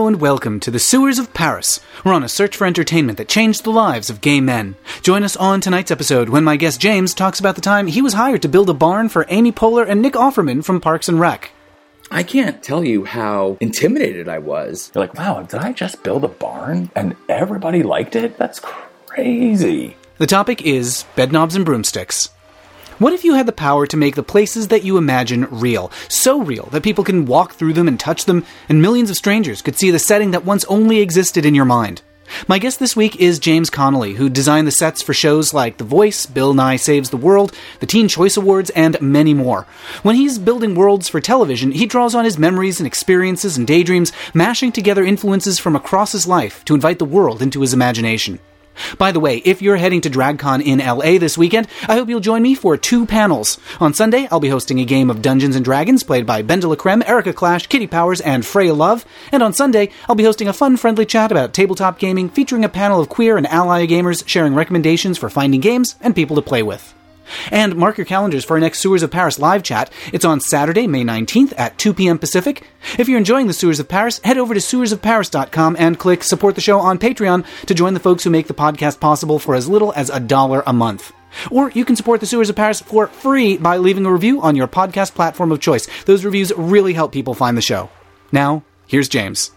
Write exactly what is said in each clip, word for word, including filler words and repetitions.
Hello and welcome to the Sewers of Paris. We're on a search for entertainment that changed the lives of gay men. Join us on tonight's episode when my guest James talks about the time he was hired to build a barn for Amy Poehler and Nick Offerman from Parks and Rec. I can't tell you how intimidated I was. You're like, wow, did I just build a barn and everybody liked it? That's crazy. The topic is Bedknobs and Broomsticks. What if you had the power to make the places that you imagine real? So real that people can walk through them and touch them, and millions of strangers could see the setting that once only existed in your mind. My guest this week is James Connolly, who designed the sets for shows like The Voice, Bill Nye Saves the World, the Teen Choice Awards, and many more. When he's building worlds for television, he draws on his memories and experiences and daydreams, mashing together influences from across his life to invite the world into his imagination. By the way, if you're heading to DragCon in L A this weekend, I hope you'll join me for two panels. On Sunday, I'll be hosting a game of Dungeons and Dragons played by Bendela Creme, Erica Clash, Kitty Powers, and Freya Love. And on Sunday, I'll be hosting a fun, friendly chat about tabletop gaming, featuring a panel of queer and ally gamers sharing recommendations for finding games and people to play with. And mark your calendars for our next Sewers of Paris live chat. It's on Saturday, May nineteenth at two p.m. Pacific. If you're enjoying the Sewers of Paris, head over to sewers of paris dot com and click Support the Show on Patreon to join the folks who make the podcast possible for as little as a dollar a month. Or you can support the Sewers of Paris for free by leaving a review on your podcast platform of choice. Those reviews really help people find the show. Now, here's James.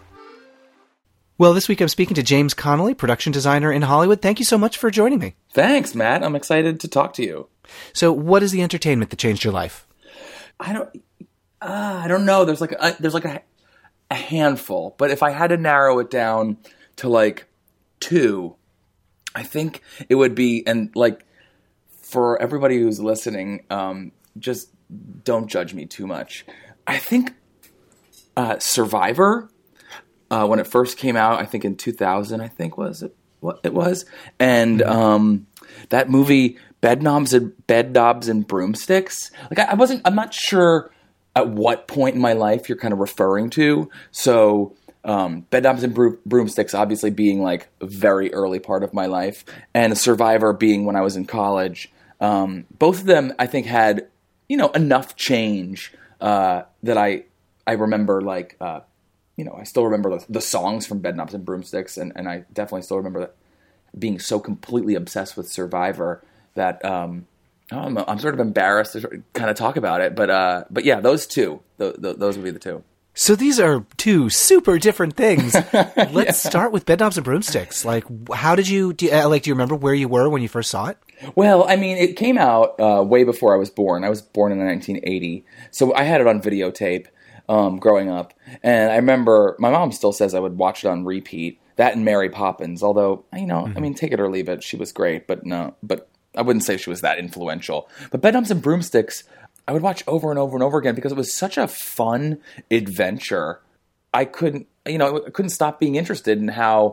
Well, this week I'm speaking to James Connolly, production designer in Hollywood. Thank you so much for joining me. Thanks, Matt. I'm excited to talk to you. So, what is the entertainment that changed your life? I don't, uh, I don't know. There's like a, there's like a, a handful, but if I had to narrow it down to like two, I think it would be, and like for everybody who's listening, um, just don't judge me too much. I think uh, Survivor, uh, when it first came out, I think in two thousand, I think was it what it was, and um, that movie. Bedknobs and Bedknobs and Broomsticks. Like I, I wasn't, I'm not sure at what point in my life you're kind of referring to. So, um, Bedknobs and Bro- Broomsticks obviously being like a very early part of my life, and Survivor being when I was in college. Um, both of them, I think, had you know enough change uh, that I I remember like uh, you know I still remember the, the songs from Bedknobs and Broomsticks, and, and I definitely still remember that being so completely obsessed with Survivor. That um, I'm, I'm sort of embarrassed to kind of talk about it, but uh, but yeah, those two, th- th- those would be the two. So these are two super different things. Let's yeah. start with Bedknobs and Broomsticks. Like, how did you, do you uh, like? Do you remember where you were when you first saw it? Well, I mean, it came out uh, way before I was born. I was born in nineteen eighty, so I had it on videotape um, growing up, and I remember my mom still says I would watch it on repeat. That and Mary Poppins, although you know, mm-hmm. I mean, take it or leave it, she was great, but no, but. I wouldn't say she was that influential. But Bedknobs and Broomsticks, I would watch over and over and over again because it was such a fun adventure. I couldn't, you know, I couldn't stop being interested in how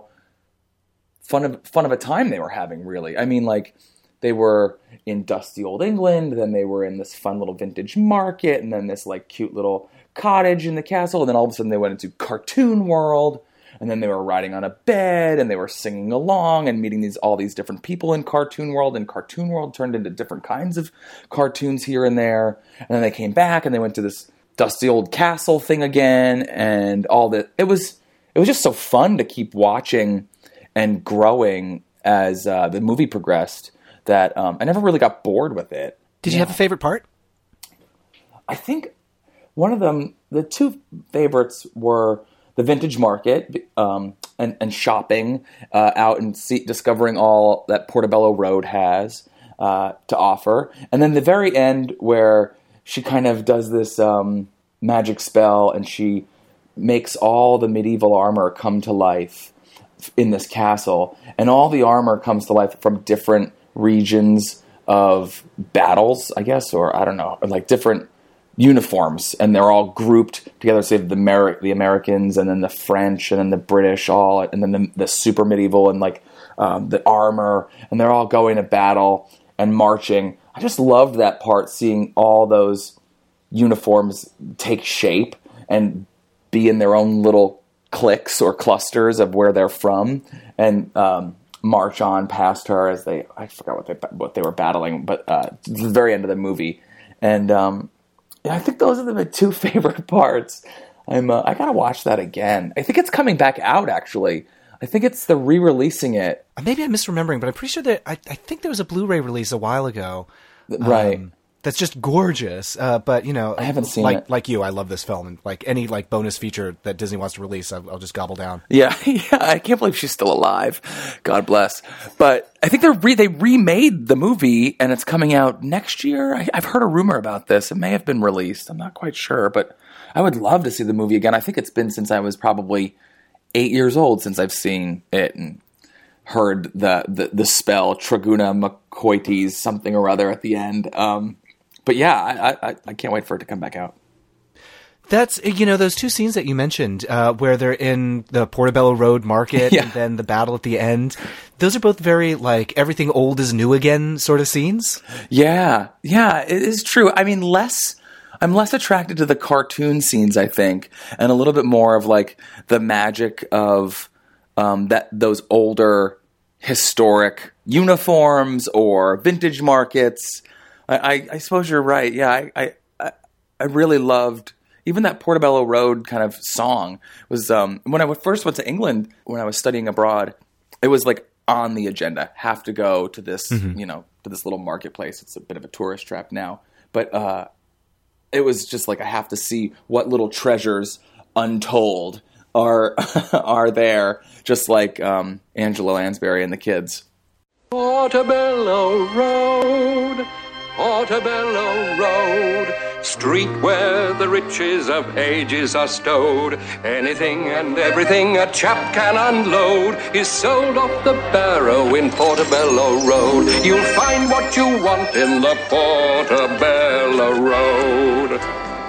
fun of fun of a time they were having, really. I mean, like, they were in dusty old England, then they were in this fun little vintage market, and then this, like, cute little cottage in the castle, and then all of a sudden they went into cartoon world. And then they were riding on a bed, and they were singing along, and meeting these all these different people in Cartoon World. And Cartoon World turned into different kinds of cartoons here and there. And then they came back, and they went to this dusty old castle thing again, and all that. It was it was just so fun to keep watching and growing as uh, the movie progressed. That um, I never really got bored with it. Did you yeah. have a favorite part? I think one of them, the two favorites were. The vintage market um, and, and shopping uh, out and see, discovering all that Portobello Road has uh, to offer. And then the very end where she kind of does this um, magic spell and she makes all the medieval armor come to life in this castle. And all the armor comes to life from different regions of battles, I guess, or I don't know, or like different uniforms, and they're all grouped together. So you have the Ameri- the Americans, and then the French, and then the British, all, and then the, the super medieval, and like um, the armor, and they're all going to battle and marching. I just loved that part, seeing all those uniforms take shape and be in their own little cliques or clusters of where they're from, and um, march on past her as they, I forgot what they what they were battling, but uh, the very end of the movie, and um, yeah, I think those are the two favorite parts. I'm uh, I gotta watch that again. I think it's coming back out actually. I think it's the re-releasing it. Maybe I'm misremembering, but I'm pretty sure that I, I think there was a Blu-ray release a while ago. Right. Um, that's just gorgeous. Uh, but you know, I haven't seen like, it. Like you, I love this film, and like any like bonus feature that Disney wants to release, I'll, I'll just gobble down. Yeah, yeah. I can't believe she's still alive. God bless. But I think they re- they remade the movie, and it's coming out next year. I, I've heard a rumor about this. It may have been released. I'm not quite sure, but I would love to see the movie again. I think it's been since I was probably eight years old since I've seen it and heard the the, the spell Traguna McCoites something or other at the end. Um, but yeah, I, I I can't wait for it to come back out. That's, you know, those two scenes that you mentioned, uh, where they're in the Portobello Road Market Yeah. and then the battle at the end. Those are both very, like, everything old is new again sort of scenes. Yeah, yeah, it is true. I mean, less. I'm less attracted to the cartoon scenes, I think, and a little bit more of like the magic of um, that those older historic uniforms or vintage markets. I, I, I suppose you're right. Yeah, I, I, I really loved even that Portobello Road kind of song. Was um, when I first went to England when I was studying abroad. It was like on the agenda. Have to go to this, mm-hmm. you know, to this little marketplace. It's a bit of a tourist trap now, but. Uh, It was just like I have to see what little treasures untold are are there, just like um, Angelo Lansbury and the kids. Portobello Road, Portobello Road, street where the riches of ages are stowed. Anything and everything a chap can unload is sold off the barrow in Portobello Road. You'll find what you want in the Portobello Road.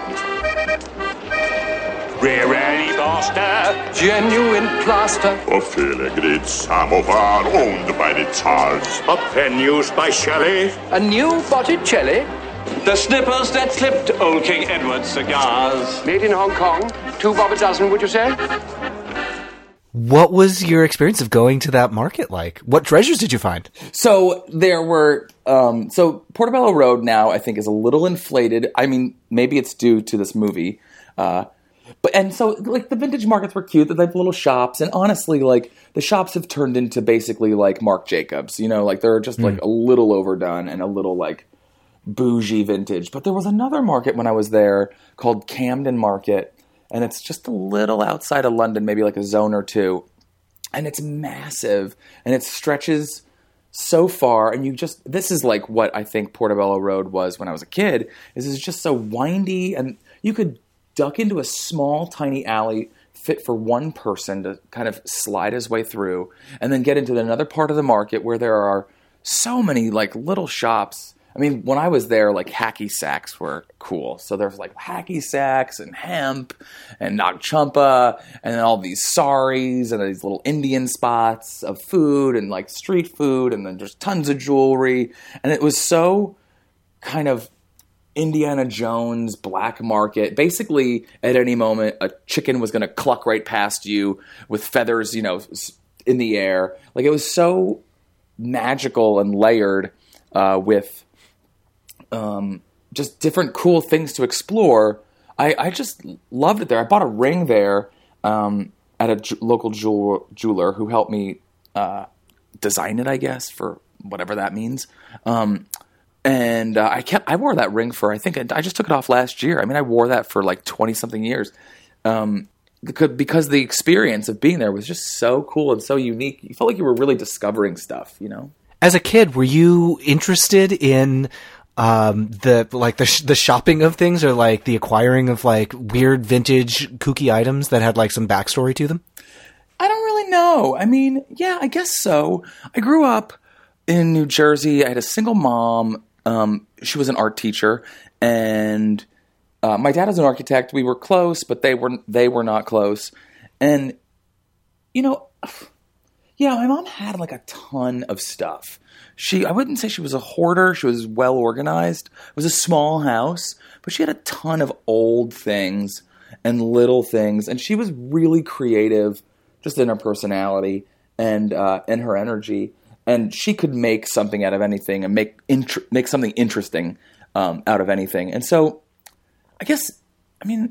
Rare Annie Foster, genuine plaster. A filigree samovar owned by the Tsars. A pen used by Shelley. A new Botticelli. The snippers that slipped old King Edward cigars. Made in Hong Kong. Two bob a dozen, would you say? What was your experience of going to that market like? What treasures did you find? So there were, um, so Portobello Road now I think is a little inflated. I mean, maybe it's due to this movie. Uh, but, and so like the vintage markets were cute. They have little shops. And honestly, like the shops have turned into basically like Marc Jacobs, you know, like they're just like mm. a little overdone and a little like bougie vintage. But there was another market when I was there called Camden Market. And it's just a little outside of London, maybe like a zone or two. And it's massive. And it stretches so far. And you just, this is like what I think Portobello Road was when I was a kid, is it's just so windy. And you could duck into a small, tiny alley fit for one person to kind of slide his way through. And then get into another part of the market where there are so many like little shops. I mean, when I was there, like, hacky sacks were cool. So there's, like, hacky sacks and hemp and Nag Champa and then all these saris and these little Indian spots of food and, like, street food. And then there's tons of jewelry. And it was so kind of Indiana Jones black market. Basically, at any moment, a chicken was going to cluck right past you with feathers, you know, in the air. Like, it was so magical and layered uh, with... Um, just different cool things to explore. I, I just loved it there. I bought a ring there um, at a j- local jewel- jeweler who helped me uh, design it, I guess, for whatever that means. Um, and uh, I kept I wore that ring for, I think, I, I just took it off last year. I mean, I wore that for like twenty-something years. Um, because, because the experience of being there was just so cool and so unique. You felt like you were really discovering stuff, you know? As a kid, were you interested in... Um, the, like the, sh- the shopping of things or like the acquiring of like weird vintage kooky items that had like some backstory to them? I don't really know. I mean, yeah, I guess so. I grew up in New Jersey. I had a single mom. Um, she was an art teacher and, uh, my dad was an architect. We were close, but they were, they were not close. And, you know, yeah, my mom had like a ton of stuff. She, I wouldn't say she was a hoarder. She was well organized. It was a small house, but she had a ton of old things and little things. And she was really creative just in her personality and uh, in her energy. And she could make something out of anything and make int- make something interesting um, out of anything. And so I guess, I mean,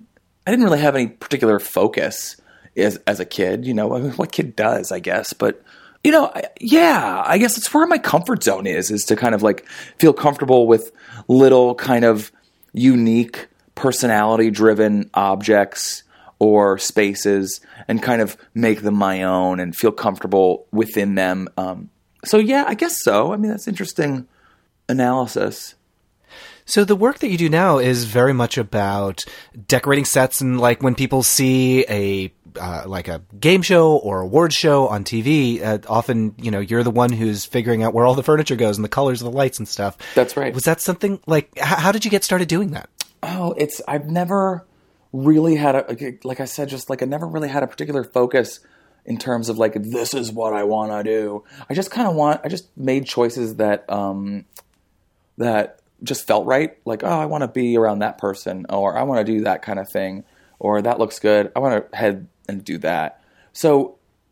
I didn't really have any particular focus as as a kid. You know, I mean, what kid does, I guess. But you know, I, yeah, I guess it's where my comfort zone is, is to kind of like feel comfortable with little kind of unique personality-driven objects or spaces and kind of make them my own and feel comfortable within them. Um, so yeah, I guess so. I mean, that's interesting analysis. So the work that you do now is very much about decorating sets, and like when people see a uh, like a game show or award show on T V, uh, often you know you're the one who's figuring out where all the furniture goes and the colors of the lights and stuff. That's right. Was that something like? H- how did you get started doing that? Oh, it's I've never really had a like I said, just like I never really had a particular focus in terms of like this is what I want to do. I just kind of want. I just made choices that um, that. just felt right. Like, oh, I want to be around that person, or I want to do that kind of thing, or that looks good. I want to head and do that. So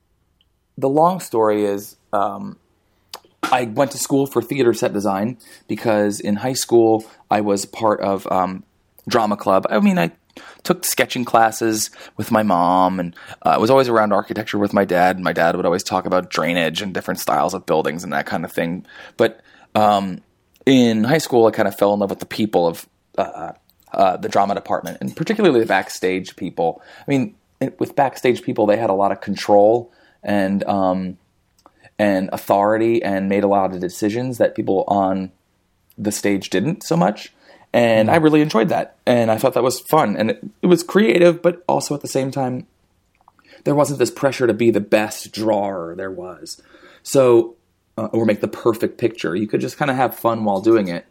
the long story is, um, I went to school for theater set design because in high school I was part of um, drama club. I mean, I took sketching classes with my mom, and uh, I was always around architecture with my dad. My dad would always talk about drainage and different styles of buildings and that kind of thing. But um, in high school, I kind of fell in love with the people of uh, uh, the drama department, and particularly the backstage people. I mean, it, with backstage people, they had a lot of control and um, and authority, and made a lot of decisions that people on the stage didn't so much. And I really enjoyed that, and I thought that was fun, and it, it was creative, but also at the same time, there wasn't this pressure to be the best drawer there was. So. Uh, or make the perfect picture. You could just kind of have fun while doing it.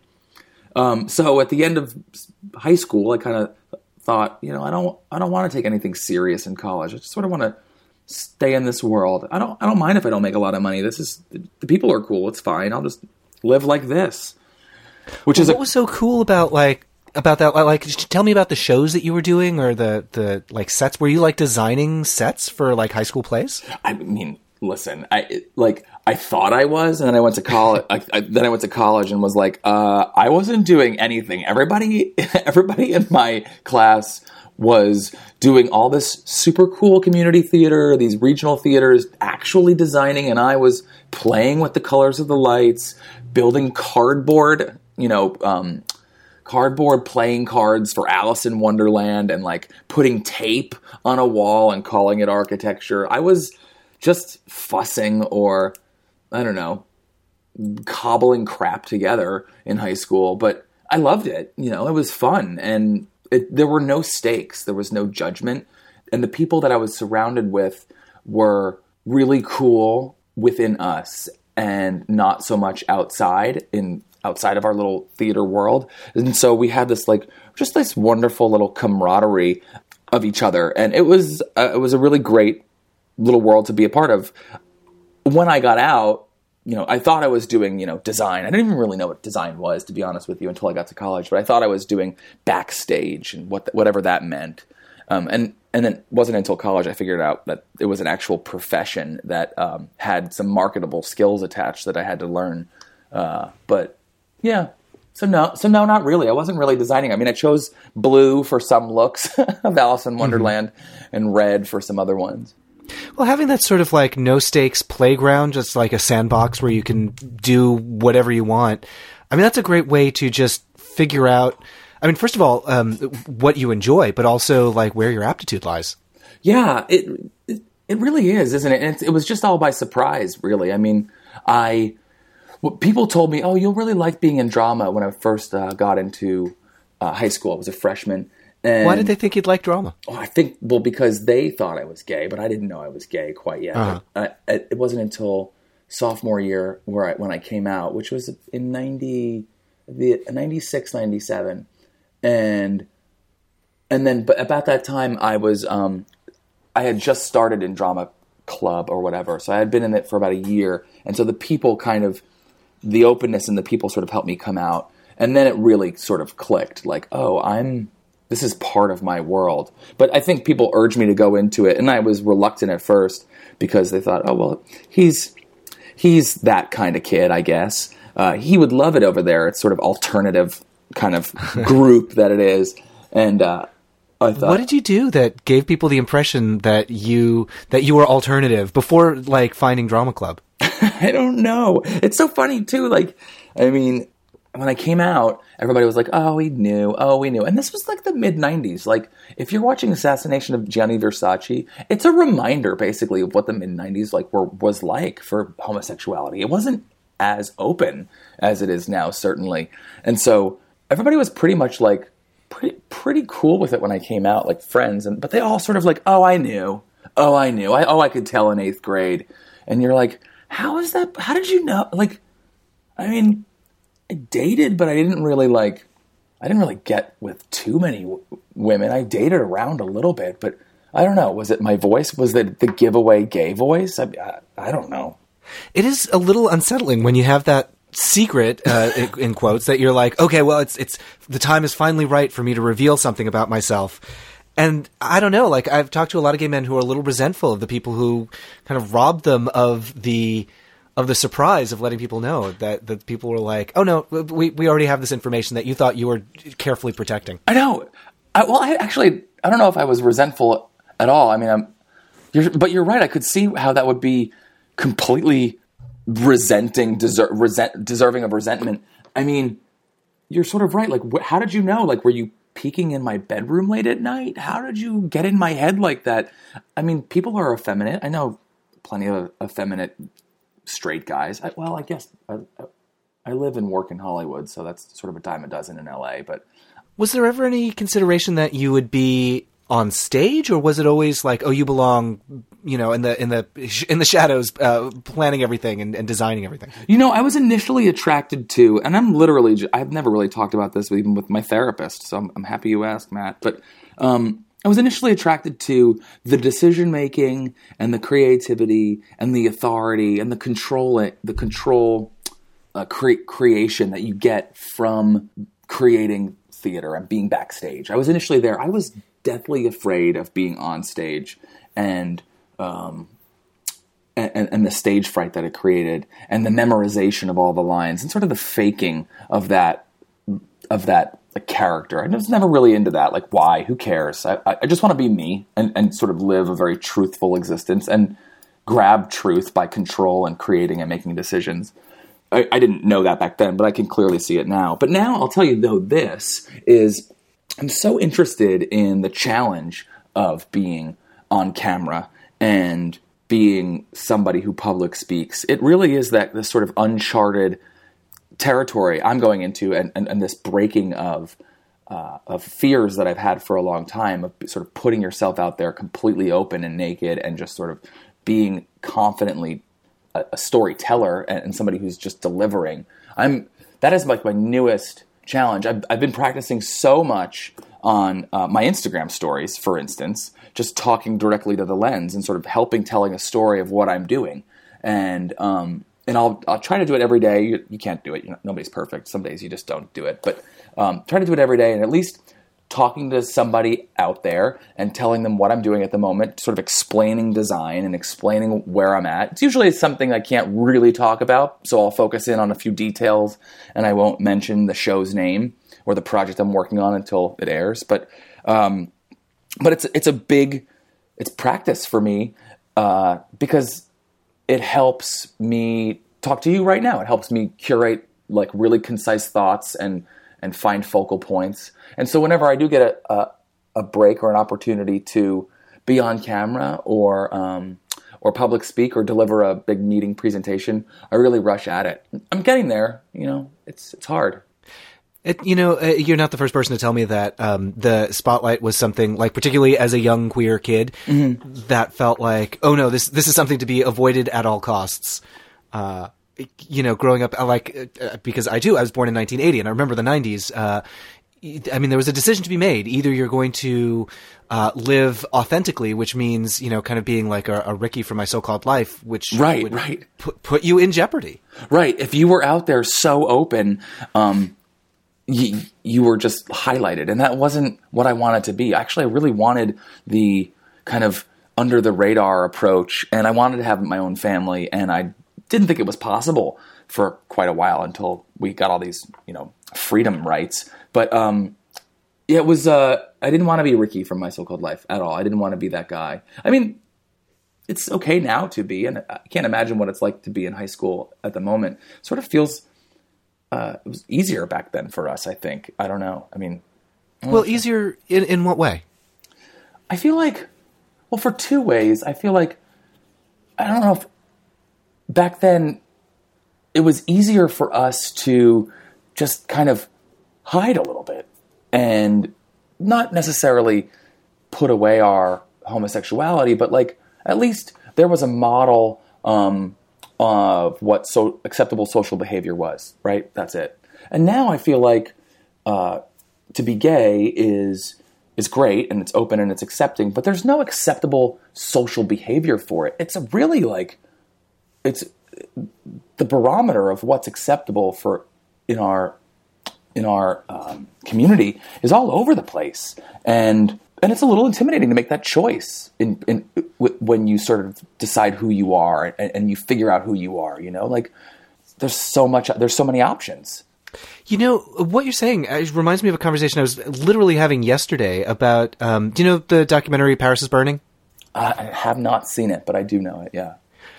Um, so at the end of high school, I kind of thought, you know, I don't, I don't want to take anything serious in college. I just sort of want to stay in this world. I don't, I don't mind if I don't make a lot of money. This is the people are cool. It's fine. I'll just live like this. Which well, is what a, was so cool about like about that? Like, could you tell me about the shows that you were doing, or the the like sets? Were you like designing sets for like high school plays? I mean, listen, I like. I thought I was, and then I went to college. I, I, then I went to college and was like, uh, I wasn't doing anything. Everybody, everybody in my class was doing all this super cool community theater, these regional theaters, actually designing, and I was playing with the colors of the lights, building cardboard, you know, um, cardboard playing cards for Alice in Wonderland, and like putting tape on a wall and calling it architecture. I was just fussing or. I don't know, cobbling crap together in high school, but I loved it. You know, it was fun, and it, there were no stakes. There was no judgment. And the people that I was surrounded with were really cool within us and not so much outside in outside of our little theater world. And so we had this like, just this wonderful little camaraderie of each other. And it was, uh, it was a really great little world to be a part of. When I got out, you know, I thought I was doing, you know, design. I didn't even really know what design was, to be honest with you, until I got to college. But I thought I was doing backstage and what whatever that meant. Um, and and then it wasn't until college I figured out that it was an actual profession that um, had some marketable skills attached that I had to learn. Uh, but yeah, so no, so no, not really. I wasn't really designing. I mean, I chose blue for some looks of Alice in Wonderland mm-hmm. and red for some other ones. Well, having that sort of like no stakes playground, just like a sandbox where you can do whatever you want. I mean, that's a great way to just figure out, I mean, first of all, um, what you enjoy, but also like where your aptitude lies. Yeah, it it, it really is, isn't it? And it, it was just all by surprise, really. I mean, I, well, people told me, oh, you'll really like being in drama when I first uh, got into uh, high school. I was a freshman. And, why did they think you'd like drama? Oh, I think, well, because they thought I was gay, but I didn't know I was gay quite yet. Uh-huh. I, I, it wasn't until sophomore year where I, when I came out, which was in ninety, ninety-six, ninety-seven. And, and then, but about that time I was, um, I had just started in drama club or whatever. So I had been in it for about a year. And so the people kind of, the openness and the people sort of helped me come out. And then it really sort of clicked like, oh, I'm, this is part of my world. But I think people urged me to go into it, and I was reluctant at first because they thought, oh, well, he's he's that kind of kid, I guess. Uh, he would love it over there. It's sort of alternative kind of group that it is. And uh, I thought. What did you do that gave people the impression that you that you were alternative before, like, finding Drama Club? I don't know. It's so funny too. Like, I mean, when I came out, everybody was like, "Oh, we knew. Oh, we knew." And this was like the mid nineties. Like, if you're watching Assassination of Gianni Versace, it's a reminder, basically, of what the mid nineties like were was like for homosexuality. It wasn't as open as it is now, certainly. And so everybody was pretty much like pretty pretty cool with it when I came out, like friends. And but they all sort of like, "Oh, I knew. Oh, I knew. I, oh, I could tell in eighth grade." And you're like, "How is that? How did you know?" Like, I mean, I dated, but I didn't really like, I didn't really get with too many w- women. I dated around a little bit, but I don't know. Was it my voice? Was it the giveaway gay voice? I, I, I don't know. It is a little unsettling when you have that secret, uh, in, in quotes, that you're like, okay, well, it's, it's, the time is finally right for me to reveal something about myself. And I don't know, like, I've talked to a lot of gay men who are a little resentful of the people who kind of robbed them of the, of the surprise of letting people know that, that people were like, oh no, we, we already have this information that you thought you were carefully protecting. I know. I, well, I actually, I don't know if I was resentful at all. I mean, I'm, you're, but you're right. I could see how that would be completely resenting, deser- resent, deserving of resentment. I mean, you're sort of right. Like, wh- how did you know? Like, were you peeking in my bedroom late at night? How did you get in my head like that? I mean, people are effeminate. I know plenty of effeminate straight guys. I, well, I guess I, I live and work in Hollywood, so that's sort of a dime a dozen in L A. But was there ever any consideration that you would be on stage, or was it always like, oh, you belong, you know, in the in the in the shadows, uh, planning everything and, and designing everything? You know, I was initially attracted to, and I'm literally, I've never really talked about this even with my therapist, so I'm, I'm happy you asked, Matt. But um, I was initially attracted to the decision making and the creativity and the authority and the control, the control uh, cre- creation that you get from creating theater and being backstage. I was initially there. I was deathly afraid of being on stage and, um, and, and the stage fright that it created and the memorization of all the lines and sort of the faking of that, of that like, character. I was never really into that. Like, why? Who cares? I, I just want to be me and, and sort of live a very truthful existence and grab truth by control and creating and making decisions. I, I didn't know that back then, but I can clearly see it now. But now I'll tell you, though, this is, I'm so interested in the challenge of being on camera and being somebody who public speaks. It really is that this sort of uncharted territory I'm going into, and, and, and this breaking of uh, of fears that I've had for a long time, of sort of putting yourself out there completely open and naked and just sort of being confidently a, a storyteller and, and somebody who's just delivering. I'm that is like my newest challenge. I've, I've been practicing so much on uh, my Instagram stories, for instance, just talking directly to the lens and sort of helping telling a story of what I'm doing. And um, and I'll I'll try to do it every day. You, you can't do it. You know, nobody's perfect. Some days you just don't do it. But um, try to do it every day and at least talking to somebody out there and telling them what I'm doing at the moment, sort of explaining design and explaining where I'm at. It's usually something I can't really talk about, so I'll focus in on a few details and I won't mention the show's name or the project I'm working on until it airs. But um, but it's it's a big it's practice for me uh, because it helps me talk to you right now. It helps me curate like really concise thoughts and and find focal points. And so whenever I do get a, a, a break or an opportunity to be on camera or um, or public speak or deliver a big meeting presentation, I really rush at it. I'm getting there. You know, it's it's hard. It, you know, uh, you're not the first person to tell me that um, the spotlight was something, like, particularly as a young queer kid, mm-hmm. that felt like, oh no, this this is something to be avoided at all costs. Uh, you know, growing up, like, uh, because I too, I was born in nineteen eighty, and I remember the nineties. Uh, I mean, there was a decision to be made. Either you're going to uh, live authentically, which means, you know, kind of being like a, a Ricky from My So-Called Life, which right, would right. Put, put you in jeopardy. Right. If you were out there so open, um, you, you were just highlighted. And that wasn't what I wanted to be. Actually, I really wanted the kind of under the radar approach, and I wanted to have my own family, and I didn't think it was possible for quite a while until we got all these, you know, freedom rights. But um, yeah, it was. Uh, I didn't want to be Ricky from My So-Called Life at all. I didn't want to be that guy. I mean, it's okay now to be, and I can't imagine what it's like to be in high school at the moment. It sort of feels uh, it was easier back then for us, I think. I don't know. I mean, I well, easier in, in what way? I feel like, well, for two ways. I feel like, I don't know if back then it was easier for us to just kind of hide a little bit and not necessarily put away our homosexuality, but like at least there was a model um, of what so acceptable social behavior was, right? That's it. And now I feel like uh, to be gay is is great and it's open and it's accepting, but there's no acceptable social behavior for it. It's a really like it's the barometer of what's acceptable for in our in our um, community is all over the place, and and it's a little intimidating to make that choice in, in w- when you sort of decide who you are and, and you figure out who you are. You know, like there's so much, there's so many options. You know, what you're saying reminds me of a conversation I was literally having yesterday about. Um, do you know the documentary Paris is Burning? Uh, I have not seen it, but I do know it. Yeah.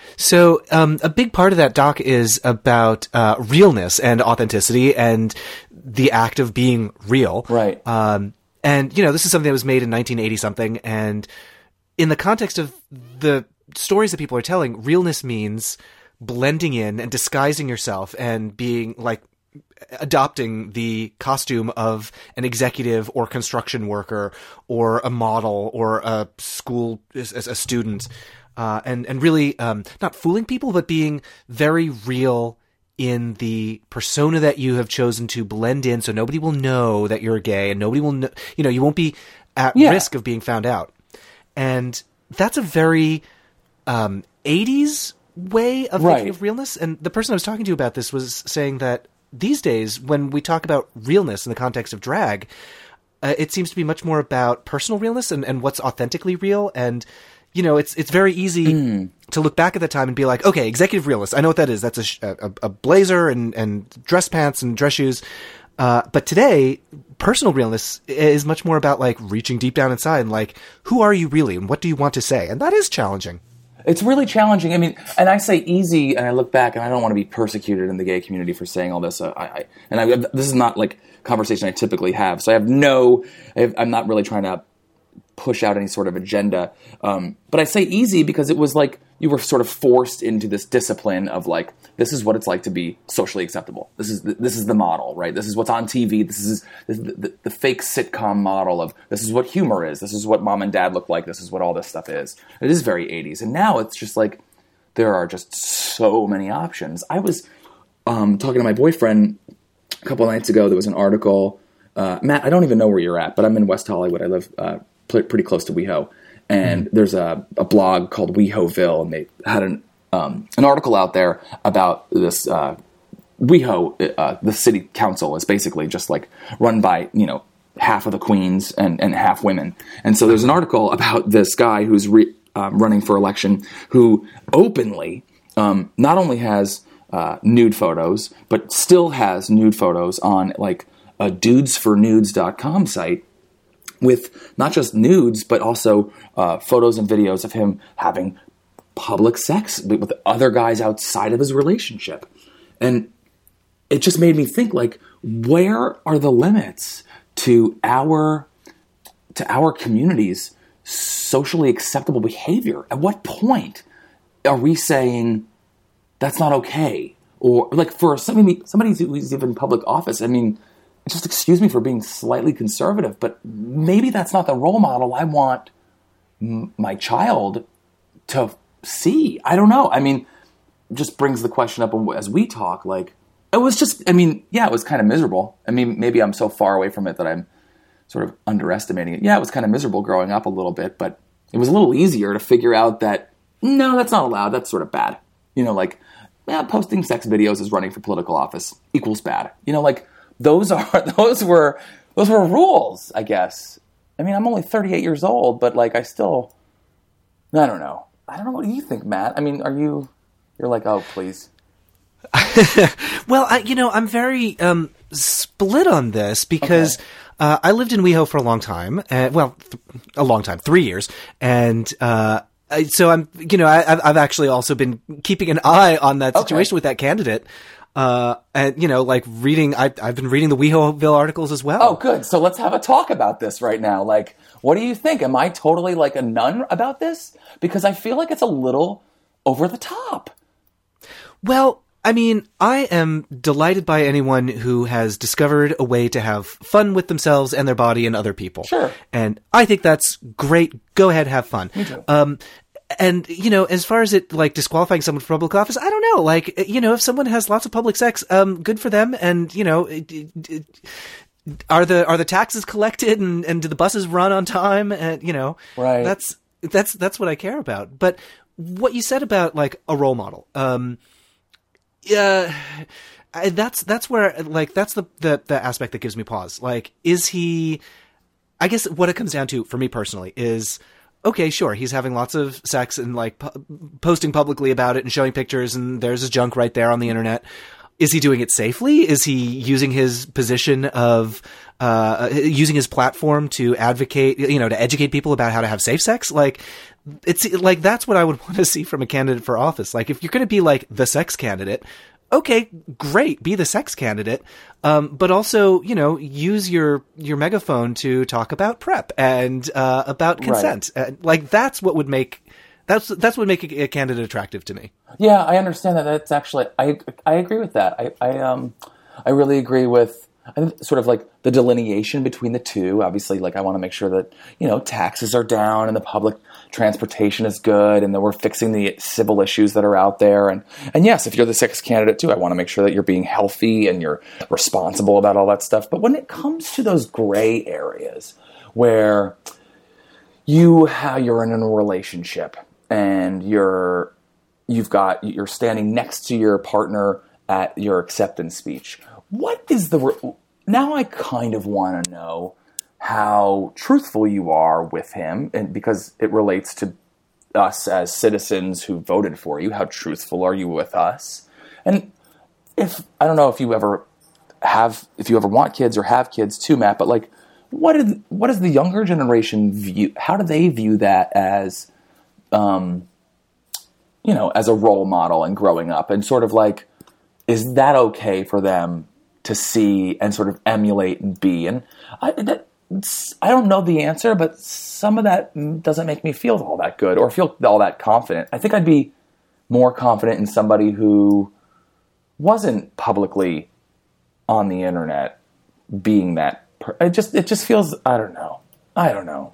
So um, a big part of that doc is about uh, realness and authenticity and the act of being real. Right. Um, and, you know, this is something that was made in nineteen eighty something. And in the context of the stories that people are telling, realness means blending in and disguising yourself and being like adopting the costume of an executive or construction worker or a model or a school, as a student. Uh, and, and really, um, not fooling people, but being very real in the persona that you have chosen to blend in so nobody will know that you're gay and nobody will know, you know, you won't be at Yeah. risk of being found out. And that's a very, um, eighties way of Right. thinking of realness. And the person I was talking to about this was saying that these days, when we talk about realness in the context of drag, uh, it seems to be much more about personal realness and, and what's authentically real. And, you know, it's it's very easy mm. to look back at the time and be like, okay, executive realness. I know what that is. That's a, sh- a, a blazer and, and dress pants and dress shoes. Uh, but today, personal realness is much more about like reaching deep down inside and like, who are you really and what do you want to say? And that is challenging. It's really challenging. I mean, and I say easy, and I look back, and I don't want to be persecuted in the gay community for saying all this. Uh, I, I and I, this is not like conversation I typically have, so I have no. I have, I'm not really trying to push out any sort of agenda. Um, but I say easy because it was like you were sort of forced into this discipline of like, this is what it's like to be socially acceptable. This is the, this is the model, right? This is what's on T V. This is, this is the, the, the fake sitcom model of this is what humor is. This is what mom and dad look like. This is what all this stuff is. It is very eighties. And now it's just like there are just so many options. I was um, talking to my boyfriend a couple of nights ago. There was an article. Uh, Matt, I don't even know where you're at, but I'm in West Hollywood. I live uh, pretty close to WeHo. And there's a, a blog called WeHoville, and they had an um, an article out there about this uh, WeHo. Uh, the city council is basically just like run by, you know, half of the queens and, and half women. And so there's an article about this guy who's re, um, running for election who openly um, not only has uh, nude photos, but still has nude photos on like a dudes for nudes dot com site, with not just nudes, but also uh, photos and videos of him having public sex with other guys outside of his relationship. And it just made me think, like, where are the limits to our to our community's socially acceptable behavior? At what point are we saying that's not okay? Or, like, for somebody, somebody who's even in public office, I mean, just excuse me for being slightly conservative, but maybe that's not the role model I want m- my child to see. I don't know. I mean, just brings the question up as we talk, like, it was just, I mean, yeah, it was kind of miserable. I mean, maybe I'm so far away from it that I'm sort of underestimating it. Yeah, it was kind of miserable growing up a little bit, but it was a little easier to figure out that, no, that's not allowed. That's sort of bad. You know, like, yeah, posting sex videos as running for political office equals bad. You know, like, Those are those were those were rules, I guess. I mean, I'm only thirty-eight years old, but like I still, I don't know. I don't know. What do you think, Matt? I mean, are you? You're like, oh, please. Well, I, you know, I'm very um, split on this because Uh, I lived in WeHo for a long time. Uh, well, th- a long time, three years. And, uh, I, so I'm, you know, I, I've, I've actually also been keeping an eye on that situation Okay. with that candidate. Uh, and, you know, like reading, I, I've been reading the WeHoville articles as well. Oh, good. So let's have a talk about this right now. Like, what do you think? Am I totally like a nun about this? Because I feel like it's a little over the top. Well, I mean, I am delighted by anyone who has discovered a way to have fun with themselves and their body and other people. Sure. And I think that's great. Go ahead, have fun. Me too. Um, and, you know, as far as it, like, disqualifying someone from public office, I don't know. Like, you know, if someone has lots of public sex, um, good for them. And, you know, it, it, it, are the are the taxes collected and, and do the buses run on time? And, you know, Right. that's that's that's what I care about. But what you said about, like, a role model, um, yeah, I, that's that's where, like, that's the, the the aspect that gives me pause. Like, is he? I guess what it comes down to for me personally is, okay, sure, he's having lots of sex and, like, pu- posting publicly about it and showing pictures, and there's his junk right there on the internet. Is he doing it safely? Is he using his position of uh, using his platform to advocate, you know, to educate people about how to have safe sex? Like, it's like that's what I would want to see from a candidate for office. Like, if you're going to be like the sex candidate, okay, great, be the sex candidate, um, but also, you know, use your your megaphone to talk about PrEP and uh, about consent. Uh, like, that's what would make that's that's what would make a, a candidate attractive to me. Yeah, I understand that. That's actually, I I agree with that. I I um I really agree with, I think, sort of like the delineation between the two. Obviously, like, I want to make sure that, you know, taxes are down and the public transportation is good and that we're fixing the civil issues that are out there. And and yes, if you're the sex candidate too, I want to make sure that you're being healthy and you're responsible about all that stuff. But when it comes to those gray areas where you how you're in a relationship and you're you've got you're standing next to your partner at your acceptance speech, what is the re- now I kind of want to know how truthful you are with him, and because it relates to us as citizens who voted for you. How truthful are you with us? And if I don't know if you ever have if you ever want kids or have kids too, Matt, but like, what is what does the younger generation view? How do they view that as, um, you know, as a role model and growing up, and sort of like, is that okay for them to see and sort of emulate and be? And I, that, I don't know the answer, but some of that doesn't make me feel all that good or feel all that confident. I think I'd be more confident in somebody who wasn't publicly on the internet being that. Per- it just it just feels, I don't know. I don't know.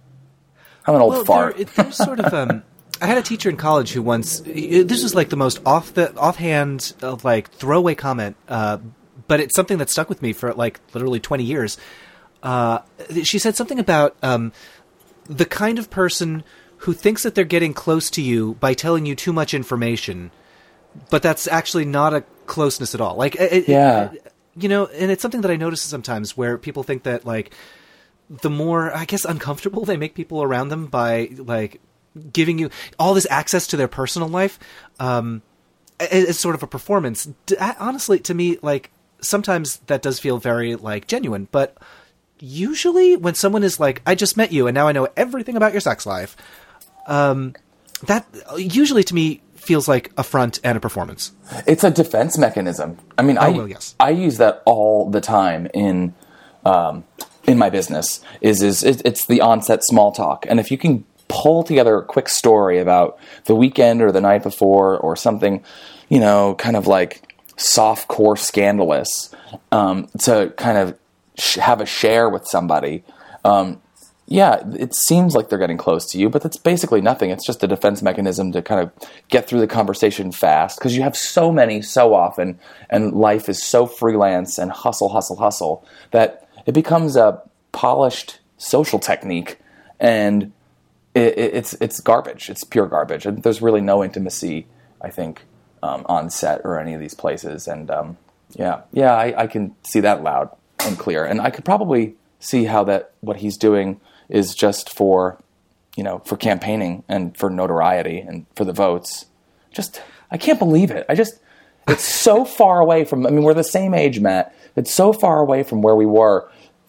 I'm an old well, fart. There, it, there's sort of um. I had a teacher in college who once, this was like the most off the offhand, uh, like throwaway comment, uh, but it's something that stuck with me for like literally twenty years. Uh, she said something about um, the kind of person who thinks that they're getting close to you by telling you too much information, but that's actually not a closeness at all. Like, it, yeah, it, you know, and it's something that I notice sometimes where people think that, like, the more, I guess, uncomfortable they make people around them by, like, giving you all this access to their personal life, um, it's sort of a performance. Honestly, to me, like, sometimes that does feel very, like, genuine, but usually when someone is like, I just met you and now I know everything about your sex life, um, that usually to me feels like a front and a performance. It's a defense mechanism. I mean, oh, I well, yes. I use that all the time in um, in my business. Is is it, it's the onset small talk, and if you can pull together a quick story about the weekend or the night before or something, you know, kind of like softcore scandalous, um, to kind of sh- have a share with somebody. Um, yeah, it seems like they're getting close to you, but that's basically nothing. It's just a defense mechanism to kind of get through the conversation fast, because you have so many so often, and life is so freelance and hustle, hustle, hustle, that it becomes a polished social technique, and it, it, it's it's garbage. It's pure garbage. And there's really no intimacy, I think, um, on set or any of these places. And um, yeah, yeah, I, I can see that loud and clear, and I could probably see how that what he's doing is just for, you know, for campaigning and for notoriety and for the votes. Just, I can't believe it. I just, it's so far away from, I mean, we're the same age, Matt. It's so far away from where we were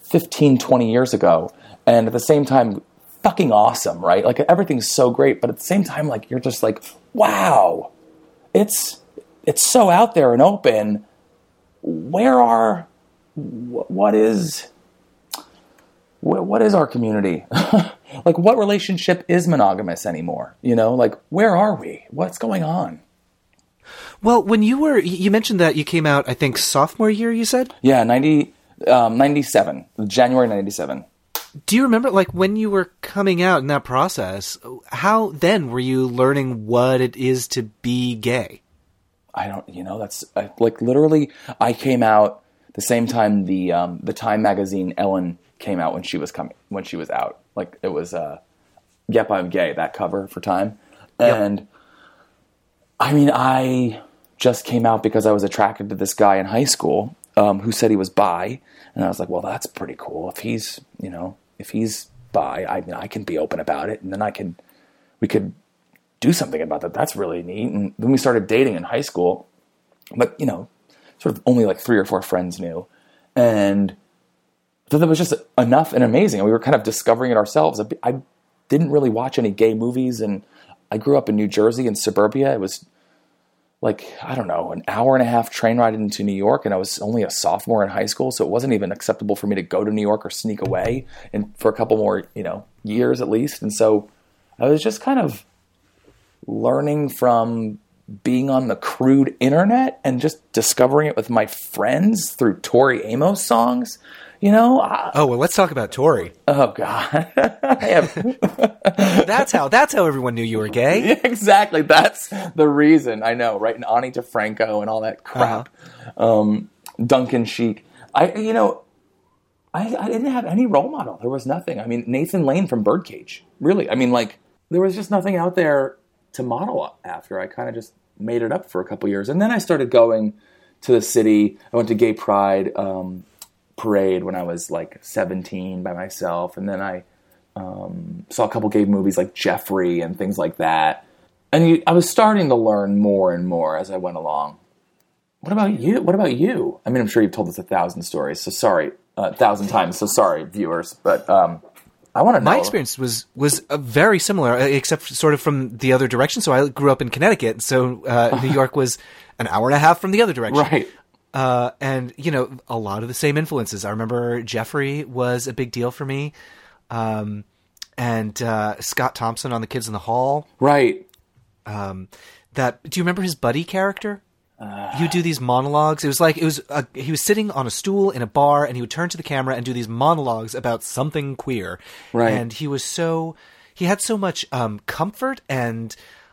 fifteen, twenty years ago. And at the same time, fucking awesome, right? Like everything's so great, but at the same time, like you're just like, wow, it's it's so out there and open. Where are wh- what is wh- what is our community? Like, what relationship is monogamous anymore? You know, like where are we? What's going on? Well, when you were, you mentioned that you came out, I think, sophomore year, you said? Yeah, ninety, um, ninety-seven, January ninety-seven. Do you remember, like, when you were coming out in that process, how then were you learning what it is to be gay? I don't, you know, that's, I, like, literally, I came out the same time the um, the Time magazine Ellen came out when she was coming, when she was out. Like, it was, uh, Yep, I'm Gay, that cover for Time. And, yep. I mean, I just came out because I was attracted to this guy in high school um, who said he was bi. And I was like, well, that's pretty cool. If he's, you know, if he's bi, I mean, I can be open about it. And then I can, we could do something about that. That's really neat. And then we started dating in high school. But, you know, sort of only like three or four friends knew. And so that was just enough and amazing. And we were kind of discovering it ourselves. I, I didn't really watch any gay movies. And I grew up in New Jersey in suburbia. It was like, I don't know, an hour and a half train ride into New York, and I was only a sophomore in high school, so it wasn't even acceptable for me to go to New York or sneak away and for a couple more, you know, years at least. And so I was just kind of learning from being on the crude internet and just discovering it with my friends through Tori Amos songs. You know? I, oh, well, let's talk about Tori. Oh, God. I have... that's how that's how everyone knew you were gay. Yeah, exactly. That's the reason. I know, right? And Ani DeFranco and all that crap. Uh-huh. Um, Duncan Sheik. I, you know, I, I didn't have any role model. There was nothing. I mean, Nathan Lane from Birdcage. Really. I mean, like, there was just nothing out there to model after. I kind of just made it up for a couple years. And then I started going to the city. I went to Gay Pride um, Parade when I was like seventeen by myself. And then I um, saw a couple gay movies like Jeffrey and things like that. And you, I was starting to learn more and more as I went along. What about you? What about you? I mean, I'm sure you've told us a thousand stories. So sorry, a uh, thousand times. So sorry, viewers. But um, I want to know. My experience was was uh, very similar, except sort of from the other direction. So I grew up in Connecticut, so uh, New York was an hour and a half from the other direction. Right. Uh, and, you know, a lot of the same influences. I remember Jeffrey was a big deal for me. Um, and uh, Scott Thompson on The Kids in the Hall. Right. Um, that do you remember his buddy character? Uh, he would do these monologues. It was like it was a, he was sitting on a stool in a bar, and he would turn to the camera and do these monologues about something queer. Right. And he was so he had so much um, comfort and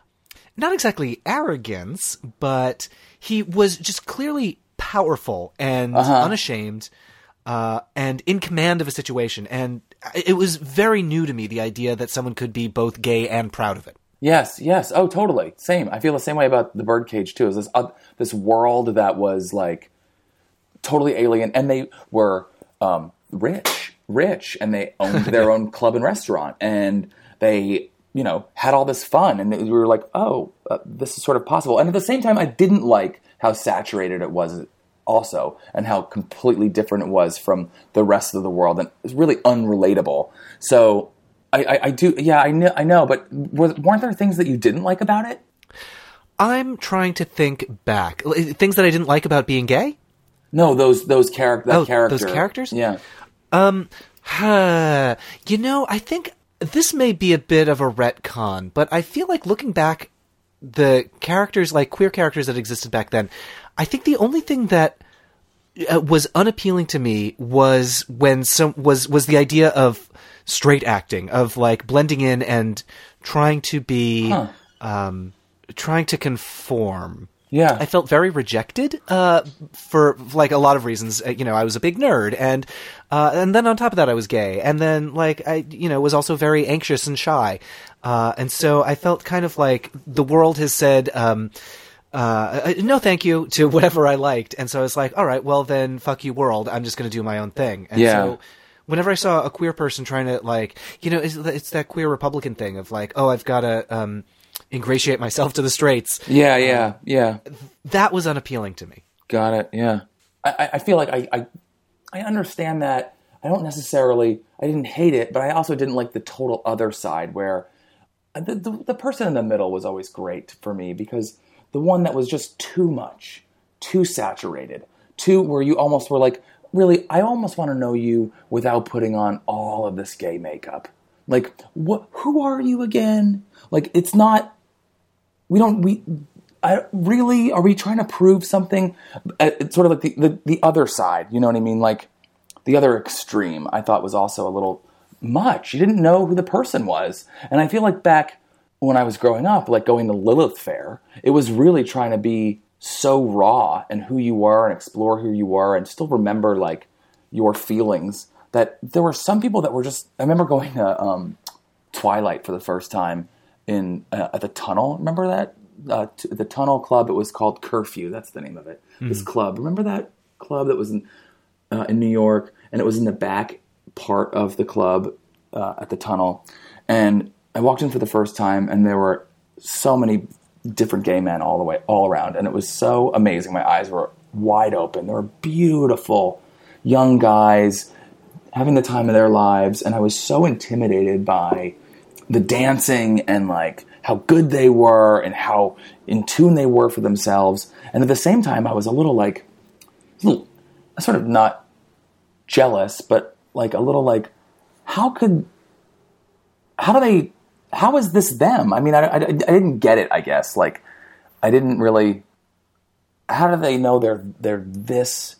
not exactly arrogance, but he was just clearly powerful and uh-huh. unashamed uh, and in command of a situation. And it was very new to me, the idea that someone could be both gay and proud of it. Yes, yes. Oh, totally. Same. I feel the same way about the Birdcage, too. It was this, uh, this world that was, like, totally alien. And they were um, rich, rich. And they owned their own club and restaurant. And they, you know, had all this fun. And we were like, oh, uh, this is sort of possible. And at the same time, I didn't like how saturated it was also, and how completely different it was from the rest of the world. And it was really unrelatable. So I, I, I do, yeah, I know, I know, but weren't there things that you didn't like about it? I'm trying to think back. Things that I didn't like about being gay? No, those those characters. Oh, character. those characters? Yeah. Um, uh, you know, I think this may be a bit of a retcon, but I feel like looking back, the characters, like queer characters that existed back then, I think the only thing that uh, was unappealing to me was when some was was the idea of straight acting, of like blending in and trying to be, huh. um, trying to conform. Yeah, I felt very rejected uh, for like a lot of reasons. Uh, you know, I was a big nerd, and uh, and then on top of that, I was gay, and then like I, you know, was also very anxious and shy, uh, and so I felt kind of like the world has said, um, uh, no, thank you to whatever I liked, and so I was like, all right, well then, fuck you, world. I'm just going to do my own thing. And yeah. So whenever I saw a queer person trying to like, you know, it's, it's that queer Republican thing of like, oh, I've got to um, ingratiate myself to the straights. Yeah, yeah, um, yeah. That was unappealing to me. Got it. Yeah, I, I feel like I, I, I understand that. I don't necessarily, I didn't hate it, but I also didn't like the total other side where the, the, the person in the middle was always great for me, because the one that was just too much, too saturated, too, where you almost were like, really, I almost want to know you without putting on all of this gay makeup. Like, what? Who are you again? Like, it's not, we don't, we, I really, are we trying to prove something? It's sort of like the, the, the other side, you know what I mean? Like, the other extreme, I thought was also a little much. You didn't know who the person was. And I feel like back when I was growing up, like going to Lilith Fair, it was really trying to be so raw and who you were and explore who you were and still remember like your feelings, that there were some people that were just, I remember going to um, Twilight for the first time in uh, at the Tunnel. Remember that? Uh, t- the Tunnel Club, it was called Curfew. That's the name of it. Mm-hmm. This club. Remember that club that was in, uh, in New York? And it was in the back part of the club uh, at the Tunnel. And I walked in for the first time, and there were so many different gay men all the way, all around. And it was so amazing. My eyes were wide open. They were beautiful young guys having the time of their lives. And I was so intimidated by the dancing and like how good they were and how in tune they were for themselves. And at the same time, I was a little like, a little, sort of not jealous, but like a little like, how could, how do they, how is this them? I mean, I, I, I didn't get it, I guess. Like, I didn't really, how do they know they're, they're this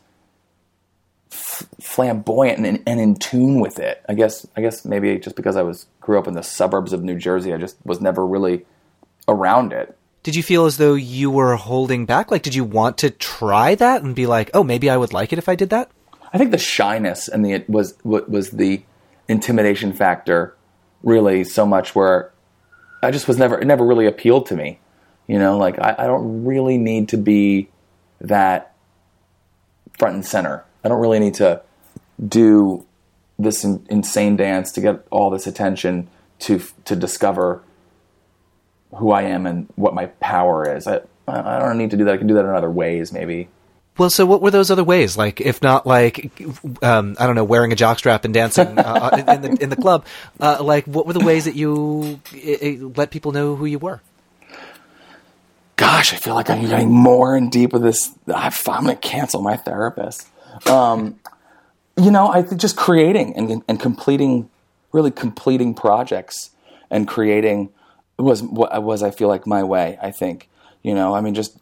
f- flamboyant and, and in tune with it? I guess, I guess maybe just because I was, grew up in the suburbs of New Jersey, I just was never really around it. Did you feel as though you were holding back? Like, did you want to try that and be like, oh, maybe I would like it if I did that? I think the shyness and the, it was, was the intimidation factor really so much where I just was never, it never really appealed to me. You know, like I, I don't really need to be that front and center. I don't really need to do this in, insane dance to get all this attention to, to discover who I am and what my power is. I, I don't need to do that. I can do that in other ways, maybe. Well, so what were those other ways? Like, if not like, um, I don't know, wearing a jockstrap and dancing uh, in the in the club. Uh, like, what were the ways that you it, it let people know who you were? Gosh, I feel like I'm getting more in deep with this. I'm going to cancel my therapist. Um, you know, I think just creating and, and completing, really completing projects and creating was what was I feel like my way. I think, you know, I mean, just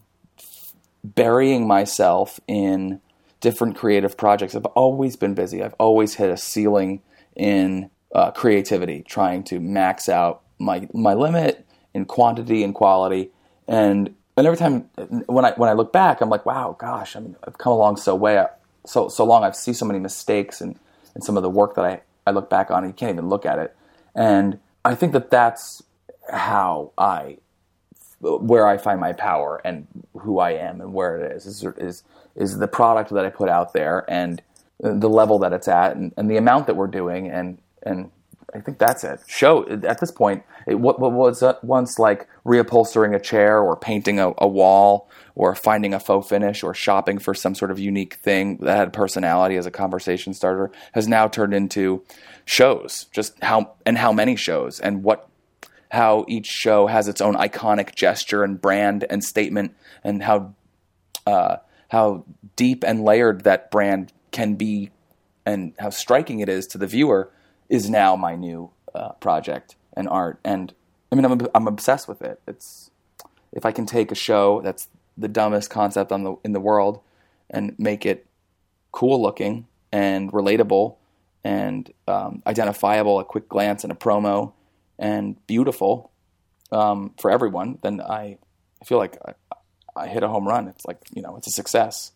burying myself in different creative projects. I've always been busy. I've always hit a ceiling in uh, creativity, trying to max out my my limit in quantity and quality. And and every time when I when I look back, I'm like, wow, gosh, I mean, I've come along so way so so long. I've seen so many mistakes and and some of the work that I I look back on, and you can't even look at it. And I think that that's how I. where I find my power and who I am and where it is, is, is, is the product that I put out there and the level that it's at and, and the amount that we're doing. And, and I think that's it. Show at this point, it, what, what was once like reupholstering a chair or painting a, a wall or finding a faux finish or shopping for some sort of unique thing that had personality as a conversation starter has now turned into shows, just how, and how many shows and what, how each show has its own iconic gesture and brand and statement, and how uh, how deep and layered that brand can be, and how striking it is to the viewer, is now my new uh, project and art. And I mean, I'm I'm obsessed with it. It's if I can take a show that's the dumbest concept on the in the world and make it cool looking and relatable and um, identifiable, a quick glance and a promo, and beautiful um, for everyone, then I, I feel like I, I hit a home run. It's like, you know, it's a success.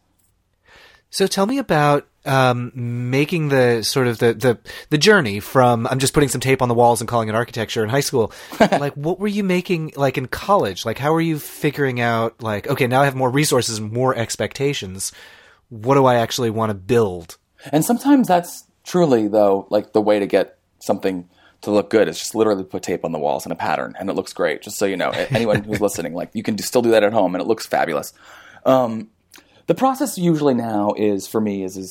So tell me about um, making the sort of the, the, the journey from I'm just putting some tape on the walls and calling it architecture in high school. Like, what were you making like in college? Like, how were you figuring out like, okay, now I have more resources and more expectations. What do I actually want to build? And sometimes that's truly, though, like the way to get something to look good is just literally put tape on the walls and a pattern, and it looks great. Just so you know, anyone who's listening, like you can still do that at home, and it looks fabulous. Um, the process usually now is for me is is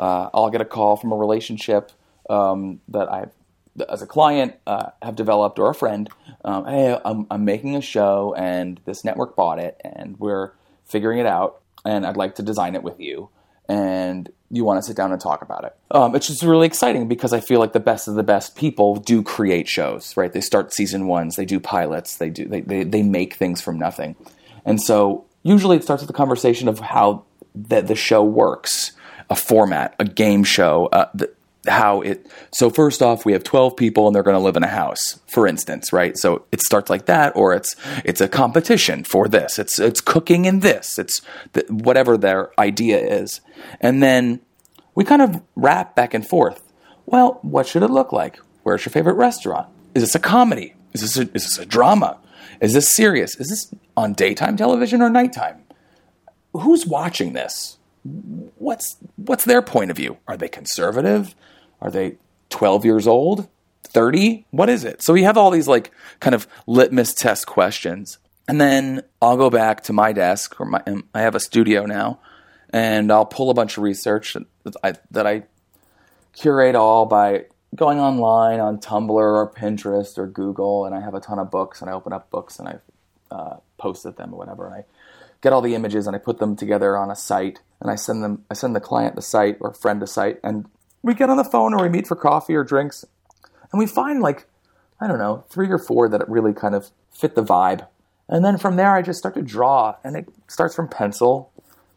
Uh, I'll get a call from a relationship um, that I, as a client, uh, have developed, or a friend. Um, hey, I'm, I'm making a show, and this network bought it, and we're figuring it out, and I'd like to design it with you, and you want to sit down and talk about it. Um, it's just really exciting because I feel like the best of the best people do create shows, right? They start season ones, they do pilots, they do they they, they make things from nothing, and so usually it starts with the conversation of how the, the show works, a format, a game show, uh, the, how it. So first off, we have twelve people and they're going to live in a house, for instance, right? So it starts like that, or it's it's a competition for this. It's it's cooking in this. It's the, whatever their idea is, and then we kind of wrap back and forth. Well, what should it look like? Where's your favorite restaurant? Is this a comedy? Is this a, is this a drama? Is this serious? Is this on daytime television or nighttime? Who's watching this? What's what's their point of view? Are they conservative? Are they twelve years old? thirty? What is it? So we have all these like kind of litmus test questions. And then I'll go back to my desk, or my, I have a studio now, and I'll pull a bunch of research that I, that I curate all by going online on Tumblr or Pinterest or Google, and I have a ton of books, and I open up books and I uh, posted them or whatever, and I get all the images and I put them together on a site, and I send them. I send the client the site or friend the site, and we get on the phone or we meet for coffee or drinks, and we find like, I don't know, three or four that really kind of fit the vibe. And then from there, I just start to draw, and it starts from pencil,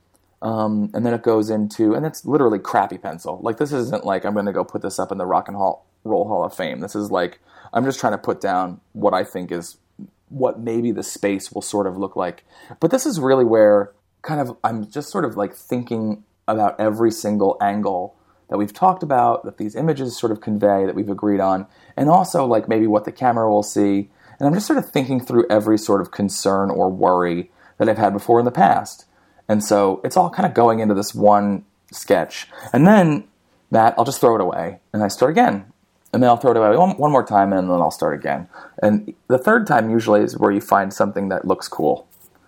um, and then it goes into, and it's literally crappy pencil. Like, this isn't like I'm going to go put this up in the Rock and Roll Hall of Fame. This is like, I'm just trying to put down what I think is what maybe the space will sort of look like. But this is really where kind of I'm just sort of like thinking about every single angle that we've talked about, that these images sort of convey, that we've agreed on, and also like maybe what the camera will see. And I'm just sort of thinking through every sort of concern or worry that I've had before in the past. And so it's all kind of going into this one sketch. And then that, I'll just throw it away, and I start again. And then I'll throw it away one, one more time, and then I'll start again. And the third time usually is where you find something that looks cool.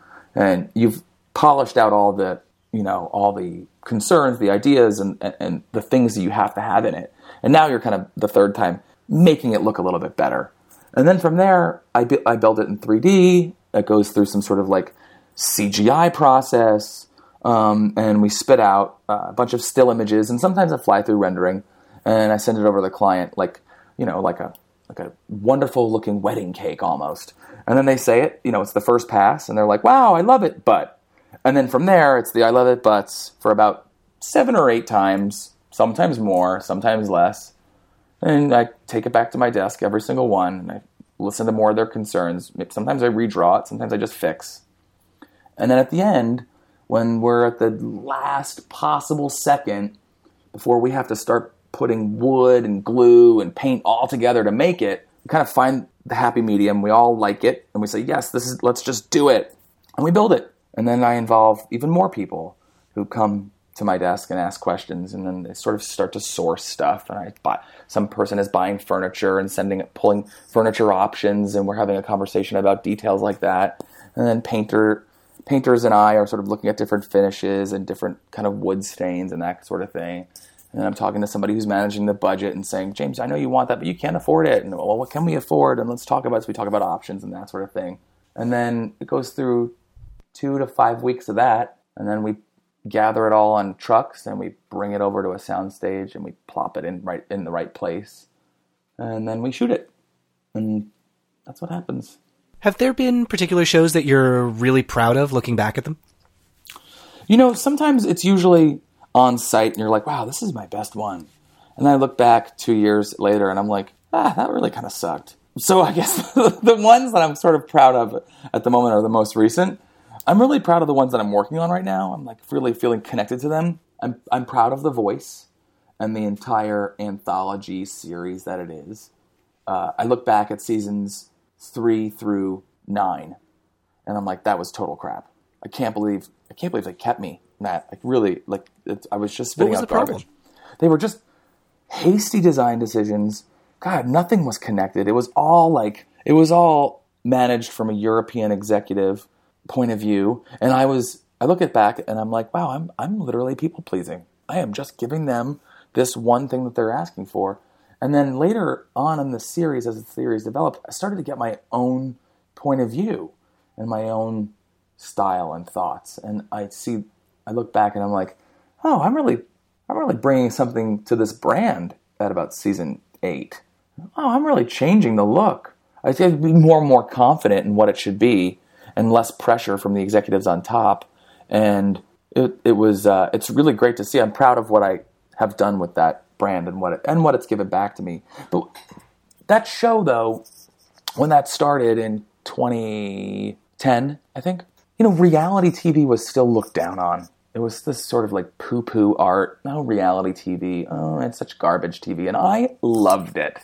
And you've polished out all the, you know, all the concerns, the ideas, and, and, and the things that you have to have in it. And now you're kind of, the third time, making it look a little bit better. And then from there, I, bu- I build it in three D. It goes through some sort of like C G I process. Um, and we spit out uh, a bunch of still images, and sometimes a fly-through rendering. And I send it over to the client like, you know, like a like a wonderful looking wedding cake almost. And then they say it, you know, it's the first pass, and they're like, wow, I love it, but. And then from there, it's the I love it, buts for about seven or eight times, sometimes more, sometimes less. And I take it back to my desk, every single one, and I listen to more of their concerns. Sometimes I redraw it, sometimes I just fix. And then at the end, when we're at the last possible second, before we have to start putting wood and glue and paint all together to make it, we kind of find the happy medium. We all like it, and we say, yes, this is. Let's just do it. And we build it. And then I involve even more people who come to my desk and ask questions, and then they sort of start to source stuff. And I buy, some person is buying furniture and sending, pulling furniture options, and we're having a conversation about details like that. And then painter, painters and I are sort of looking at different finishes and different kind of wood stains and that sort of thing. And I'm talking to somebody who's managing the budget and saying, James, I know you want that, but you can't afford it. And well, what can we afford? And let's talk about it. So we talk about options and that sort of thing. And then it goes through two to five weeks of that, and then we gather it all on trucks and we bring it over to a soundstage and we plop it in right in the right place, and then we shoot it, and that's what happens. Have there been particular shows that you're really proud of looking back at them? You know, sometimes it's usually on site and you're like, wow, this is my best one. And then I look back two years later and I'm like, ah, that really kind of sucked. So I guess the ones that I'm sort of proud of at the moment are the most recent. I'm really proud of the ones that I'm working on right now. I'm like really feeling connected to them. I'm I'm proud of The Voice and the entire anthology series that it is. Uh, I look back at seasons three through nine, and I'm like, that was total crap. I can't believe I can't believe they kept me, Matt. Like really, like it, I was just spitting what was out the garbage. problem? They were just hasty design decisions. God, nothing was connected. It was all like it was all managed from a European executive point of view, and I was I look at back and I'm like, wow, I'm I'm literally people pleasing. I am just giving them this one thing that they're asking for. And then later on in the series, as the series developed, I started to get my own point of view and my own style and thoughts. And I see, I look back and I'm like, oh, I'm really, I'm really bringing something to this brand at about season eight. Oh, I'm really changing the look. I think I'd be more and more confident in what it should be, and less pressure from the executives on top. And it, it was, uh, it's really great to see. I'm proud of what I have done with that brand and what it, and what it's given back to me. But that show, though, when that started in twenty ten, I think, you know, reality T V was still looked down on. It was this sort of like poo-poo art. No, reality T V. Oh, it's such garbage T V. And I loved it.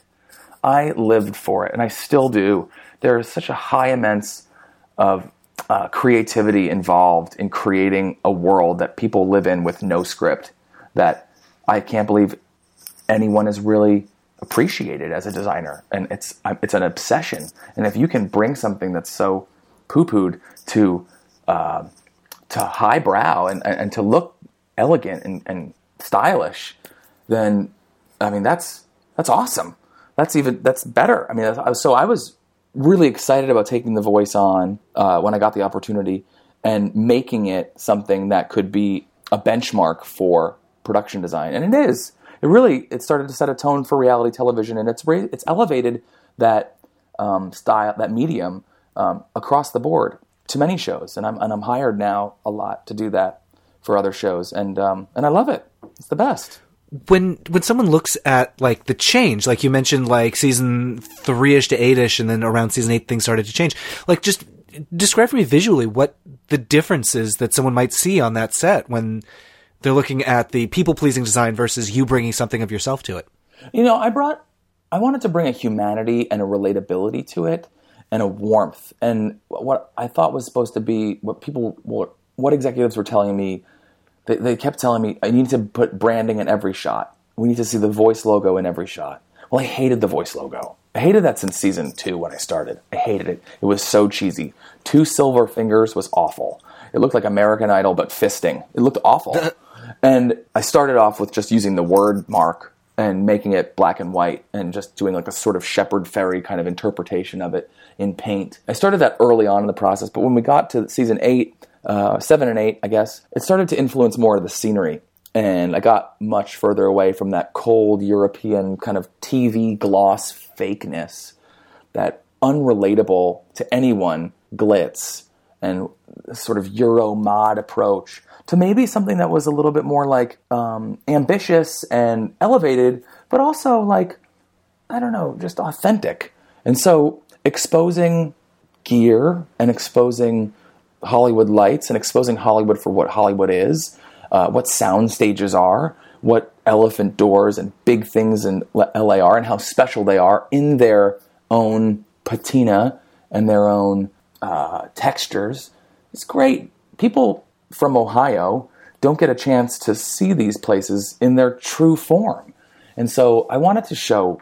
I lived for it, and I still do. There is such a high immense of uh, creativity involved in creating a world that people live in with no script that I can't believe anyone has really appreciated as a designer. And it's it's an obsession. And if you can bring something that's so poo-pooed to uh, to highbrow and, and to look elegant and, and stylish, then I mean that's that's awesome. That's even that's better. I mean, so I was really excited about taking The Voice on uh, when I got the opportunity and making it something that could be a benchmark for production design, and it is. It really it started to set a tone for reality television, and it's ra- it's elevated that um, style, that medium um, across the board to many shows, and I'm and I'm hired now a lot to do that for other shows, and um, and I love it. It's the best. When when someone looks at like the change, like you mentioned, like season three-ish to eight-ish, and then around season eight things started to change. Like, just describe for me visually what the difference is that someone might see on that set when they're looking at the people-pleasing design versus you bringing something of yourself to it. You know, I brought, I wanted to bring a humanity and a relatability to it, and a warmth. And what I thought was supposed to be what people, were, what executives were telling me. They, they kept telling me, I need to put branding in every shot. We need to see the Voice logo in every shot. Well, I hated the Voice logo. I hated that since season two when I started. I hated it. It was so cheesy. Two silver fingers was awful. It looked like American Idol, but fisting. It looked awful. And I started off with just using the word mark and making it black and white and just doing like a sort of Shepard Fairey kind of interpretation of it in paint. I started that early on in the process, but when we got to season eight, Uh, seven and eight, I guess, it started to influence more of the scenery. And I got much further away from that cold European kind of T V gloss fakeness, that unrelatable to anyone glitz and sort of Euro mod approach, to maybe something that was a little bit more like um, ambitious and elevated, but also like, I don't know, just authentic. And so exposing gear and exposing Hollywood lights and exposing Hollywood for what Hollywood is, uh, what sound stages are, what elephant doors and big things in L A are, and how special they are in their own patina and their own uh, textures. It's great. People from Ohio don't get a chance to see these places in their true form. And so I wanted to show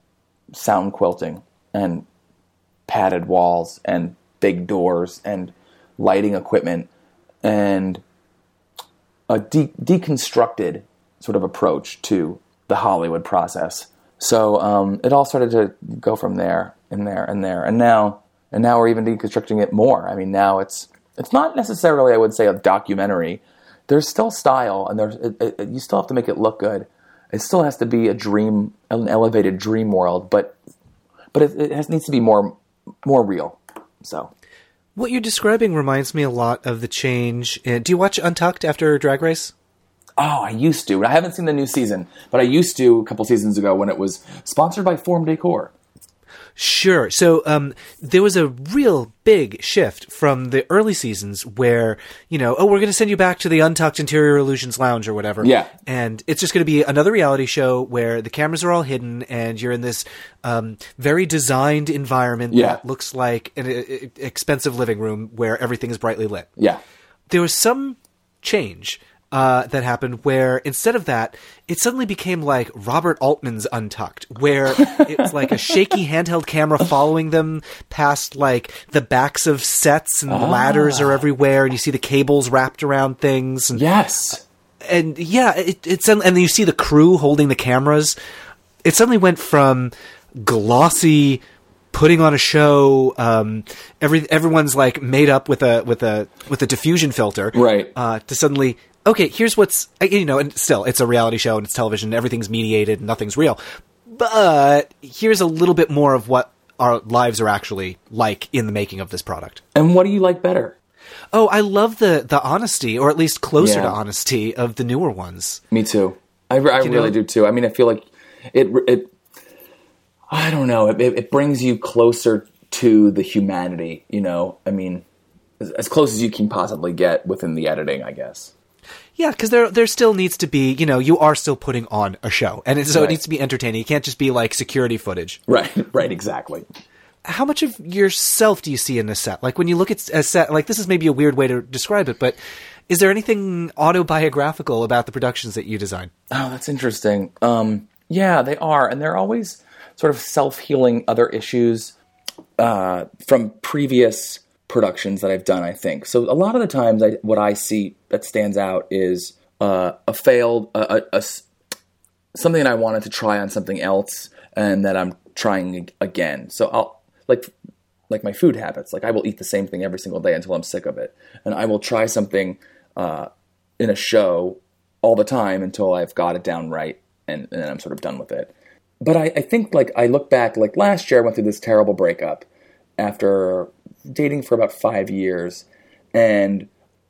sound quilting and padded walls and big doors and lighting equipment and a de- deconstructed sort of approach to the Hollywood process. So um, it all started to go from there and there and there, and now and now we're even deconstructing it more. I mean, now it's it's not necessarily, I would say, a documentary. There's still style, and there's it, it, you still have to make it look good. It still has to be a dream, an elevated dream world, but but it, it has, needs to be more more real. So. What you're describing reminds me a lot of the change. In, do you watch Untucked after Drag Race? Oh, I used to. I haven't seen the new season, but I used to a couple seasons ago when it was sponsored by Form Decor. Sure. So um, there was a real big shift from the early seasons where, you know, oh, we're going to send you back to the Untucked Interior Illusions Lounge or whatever. Yeah. And it's just going to be another reality show where the cameras are all hidden and you're in this um, very designed environment yeah. that looks like an a, a expensive living room where everything is brightly lit. Yeah. There was some change Uh, that happened where instead of that, it suddenly became like Robert Altman's Untucked, where it's like a shaky handheld camera following them past like the backs of sets and ah. ladders are everywhere and you see the cables wrapped around things. And yes. and yeah, it, it's and then you see the crew holding the cameras. It suddenly went from glossy, putting on a show. Um, every everyone's like made up with a with a with a diffusion filter, right? Uh, to suddenly, okay, here's what's you know, and still it's a reality show and it's television. Everything's mediated, and nothing's real. But here's a little bit more of what our lives are actually like in the making of this product. And what do you like better? Oh, I love the the honesty, or at least closer Yeah. to honesty, of the newer ones. Me too. I, I You really know? do too. I mean, I feel like it. It. I don't know. It, it brings you closer to the humanity. You know. I mean, as, as close as you can possibly get within the editing, I guess. Yeah, because there there still needs to be, you know, you are still putting on a show, and it, so Right. it needs to be entertaining. It can't just be like security footage. Right. Right. Exactly. How much of yourself do you see in a set? Like when you look at a set, like this is maybe a weird way to describe it, but is there anything autobiographical about the productions that you design? Oh, that's interesting. Um, yeah, they are, and they're always sort of self-healing other issues uh, from previous productions that I've done, I think. So a lot of the times, I, what I see that stands out is uh, a failed, a, a, a s- something that I wanted to try on something else, and that I'm trying again. So I'll like like my food habits. Like I will eat the same thing every single day until I'm sick of it, and I will try something uh, in a show all the time until I've got it down right, and, and then I'm sort of done with it. But I, I think like I look back, like last year I went through this terrible breakup after dating for about five years, and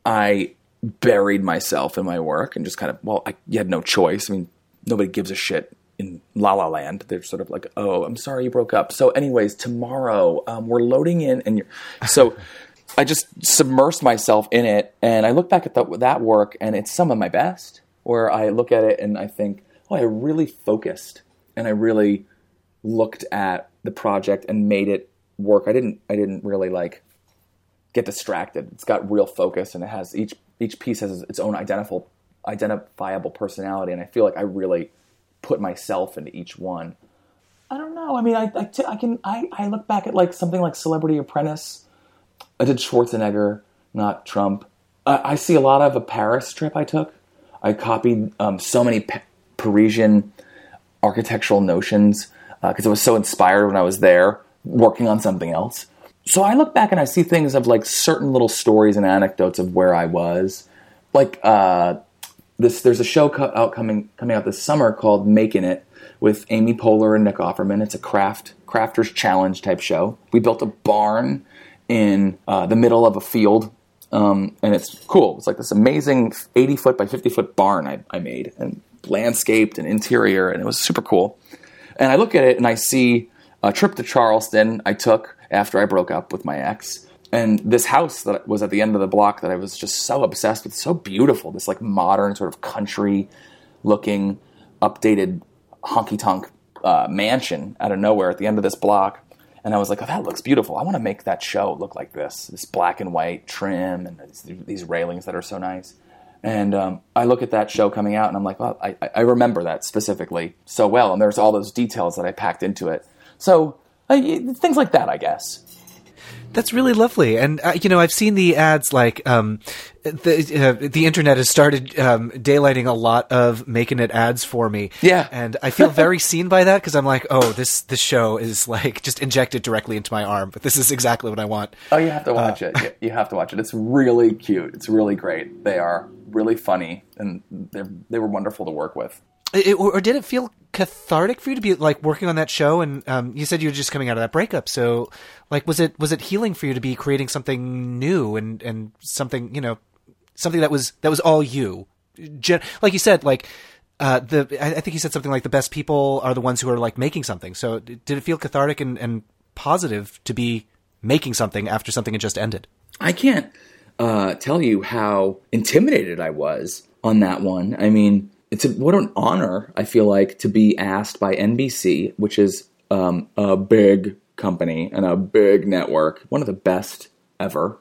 I buried myself in my work and just kind of, well, I, you had no choice. I mean, nobody gives a shit in La La Land. They're sort of like, oh, I'm sorry you broke up. So anyways, tomorrow um, we're loading in, and you're, so I just submersed myself in it, and I look back at the, that work, and it's some of my best, where I look at it and I think, oh, I really focused, and I really looked at the project and made it work. I didn't, I didn't really like get distracted. It's got real focus, and it has each each piece has its own identifiable identifiable personality, and I feel like I really put myself into each one. I don't know. I mean, I I, t- I can I, I look back at like something like Celebrity Apprentice. I did Schwarzenegger, not Trump. I, I see a lot of a Paris trip I took. I copied um, so many pa- Parisian architectural notions because uh, I was so inspired when I was there working on something else. So I look back and I see things of like certain little stories and anecdotes of where I was. Like uh, this, there's a show co- out coming coming out this summer called Making It with Amy Poehler and Nick Offerman. It's a craft crafters challenge type show. We built a barn in uh, the middle of a field, um, and it's cool. It's like this amazing eighty foot by fifty foot barn I, I made, and landscaped and interior, and it was super cool. And I look at it and I see a trip to Charleston I took after I broke up with my ex, and this house that was at the end of the block that I was just so obsessed with, so beautiful, this like modern sort of country looking updated honky-tonk uh, mansion out of nowhere at the end of this block. And I was like, oh, that looks beautiful. I want to make that show look like this, this black and white trim and these railings that are so nice. And um, I look at that show coming out, and I'm like, well, I, I remember that specifically so well. And there's all those details that I packed into it. So uh, things like that, I guess. That's really lovely. And, uh, you know, I've seen the ads, like, um, the, uh, the internet has started um, daylighting a lot of Making It ads for me. Yeah. And I feel very seen by that, because I'm like, oh, this, this show is, like, just injected directly into my arm. But this is exactly what I want. Oh, you have to watch uh, it. You have to watch it. It's really cute. It's really great. They are really funny, and they they were wonderful to work with. It, or did it feel cathartic for you to be like working on that show? And um, you said you were just coming out of that breakup, so like was it was it healing for you to be creating something new and, and something, you know, something that was that was all you? Gen- like you said, like uh, the I, I think you said something like the best people are the ones who are like making something. So did it feel cathartic and, and positive to be making something after something had just ended? I can't uh, tell you how intimidated I was on that one. I mean, it's a, what an honor, I feel like, to be asked by N B C, which is um, a big company and a big network, one of the best ever,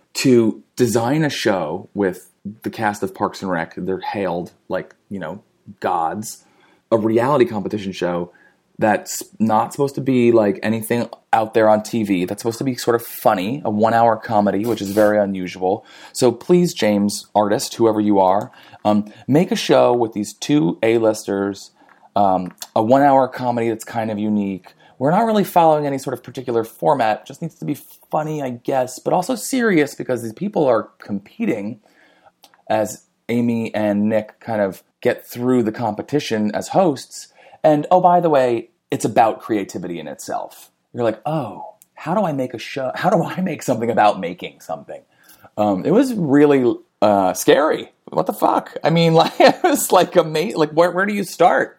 to design a show with the cast of Parks and Rec. They're hailed like, you know, gods. A reality competition show that's not supposed to be like anything out there on T V. That's supposed to be sort of funny, a one-hour comedy, which is very unusual. So please, James, artist, whoever you are, um, make a show with these two A-listers, um, a one-hour comedy that's kind of unique. We're not really following any sort of particular format. It just needs to be funny, I guess, but also serious because these people are competing as Amy and Nick kind of get through the competition as hosts. And, oh, by the way, it's about creativity in itself. You're like, oh, how do I make a show? How do I make something about making something? Um, it was really uh, scary. What the fuck? I mean, like, it was like amazing. Like, where, where do you start?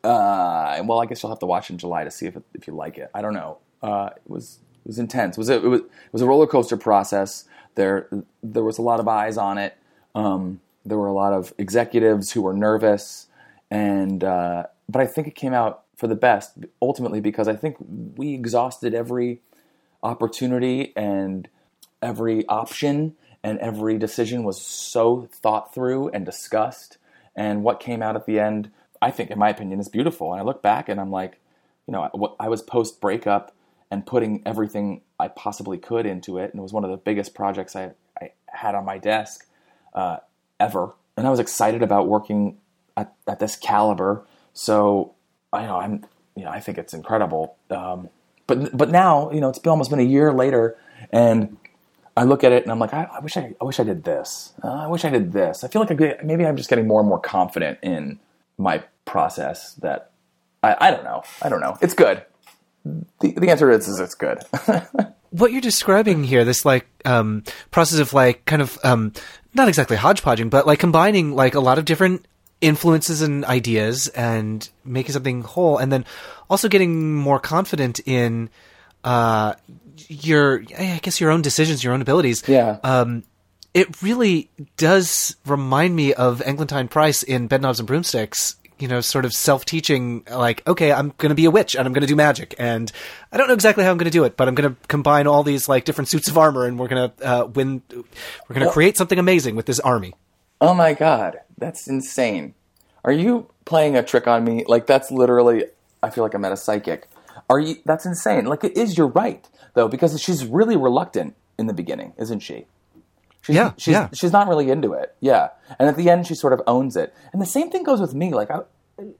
Uh, well, I guess you'll have to watch in July to see if it, if you like it. I don't know. Uh, it was it was intense. It was a, it was it was a roller coaster process. There there was a lot of eyes on it. Um, there were a lot of executives who were nervous, and uh, but I think it came out for the best ultimately because I think we exhausted every opportunity and every option, and every decision was so thought through and discussed. And what came out at the end, I think, in my opinion, is beautiful. And I look back and I'm like, you know, I was post-breakup and putting everything I possibly could into it. And it was one of the biggest projects I, I had on my desk uh, ever. And I was excited about working at, at this caliber. So, I know, I'm, you know, I think it's incredible. Um, but but now, you know, it's been almost been a year later, and I look at it and I'm like, I, I wish I, I wish I did this. Uh, I wish I did this. I feel like I get, maybe I'm just getting more and more confident in my process. That I, I don't know. I don't know. It's good. The, the answer is, is it's good. What you're describing here, this like um, process of like kind of um, not exactly hodgepodging, but like combining like a lot of different influences and ideas and making something whole, and then also getting more confident in uh, your, I guess, your own decisions, your own abilities. Yeah. Um, it really does remind me of Eglantine Price in Bedknobs and Broomsticks, you know, sort of self-teaching, like, okay, I'm going to be a witch and I'm going to do magic, and I don't know exactly how I'm going to do it, but I'm going to combine all these like different suits of armor, and we're going to uh, win. We're going to well, create something amazing with this army. Oh my God, that's insane. Are you playing a trick on me? Like, that's literally, I feel like I'm at a psychic. Are you? That's insane. Like, it is, you're right, though, because she's really reluctant in the beginning, isn't she? She's, yeah, she's, yeah. She's not really into it. Yeah. And at the end, she sort of owns it. And the same thing goes with me. Like, I,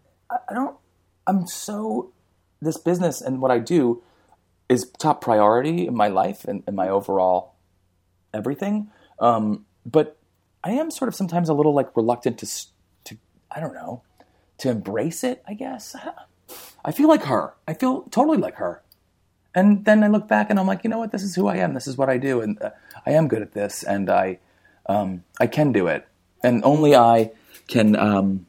I don't, I'm so, this business and what I do is top priority in my life and, and my overall everything. Um, but I am sort of sometimes a little like reluctant to, to, I don't know, to embrace it, I guess. I feel like her. I feel totally like her. And then I look back and I'm like, you know what? This is who I am. This is what I do. And uh, I am good at this. And I, um, I can do it. And only I can, um,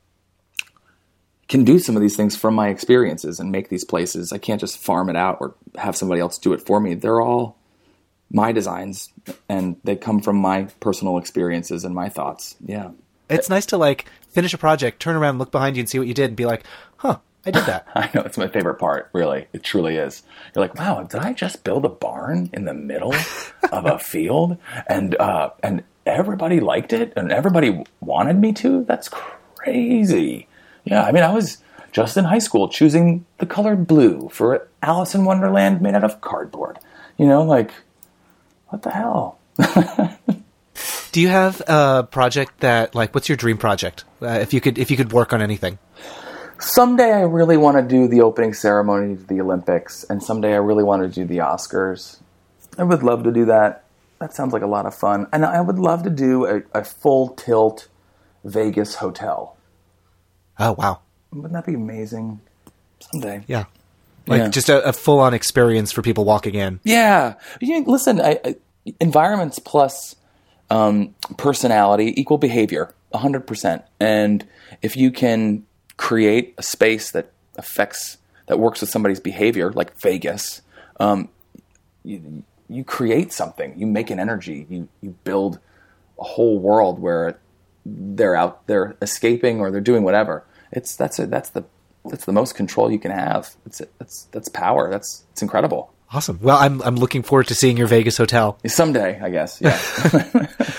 can do some of these things from my experiences and make these places. I can't just farm it out or have somebody else do it for me. They're all my designs, and they come from my personal experiences and my thoughts. Yeah. It's nice to like finish a project, turn around, look behind you and see what you did and be like, huh, I did that. I know. It's my favorite part, really. It truly is. You're like, wow, did I just build a barn in the middle of a field? And, uh, and everybody liked it and everybody wanted me to? That's crazy. Yeah. I mean, I was just in high school choosing the color blue for Alice in Wonderland made out of cardboard. You know, like, what the hell? Do you have a project that, like, what's your dream project? Uh, if you could, if you could work on anything. Someday I really want to do the opening ceremony to the Olympics, and someday I really want to do the Oscars. I would love to do that. That sounds like a lot of fun. And I would love to do a, a full tilt Vegas hotel. Oh, wow. Wouldn't that be amazing? Someday. Yeah. Like yeah. just a, a full-on experience for people walking in. Yeah. You know, listen, I, I, environments plus um, personality equal behavior, one hundred percent. And if you can create a space that affects, that works with somebody's behavior, like Vegas, um, you, you create something. You make an energy. You, you build a whole world where they're out, they're escaping or they're doing whatever. It's that's a, that's the that's the most control you can have. It's that's that's power. That's it's incredible. Awesome. Well, I'm I'm looking forward to seeing your Vegas hotel someday, I guess. Yeah.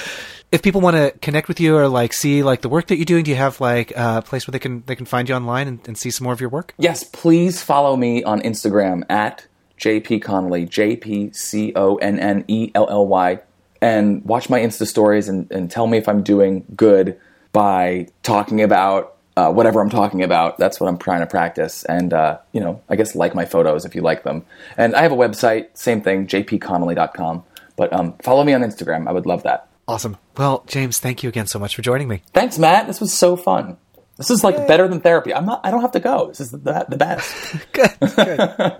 If people want to connect with you or like see like the work that you're doing, do you have like a place where they can they can find you online and, and see some more of your work? Yes, please follow me on Instagram at J P Connelly, J P C O N N E L L Y, and watch my Insta stories and, and tell me if I'm doing good by talking about uh, whatever I'm talking about. That's what I'm trying to practice. And, uh, you know, I guess like my photos if you like them. And I have a website, same thing, j p connelly dot com. But um, follow me on Instagram. I would love that. Awesome. Well, James, thank you again so much for joining me. Thanks, Matt. This was so fun. This is like Yay. better than therapy. I'm not. I don't have to go. This is the, the best. Good. Good.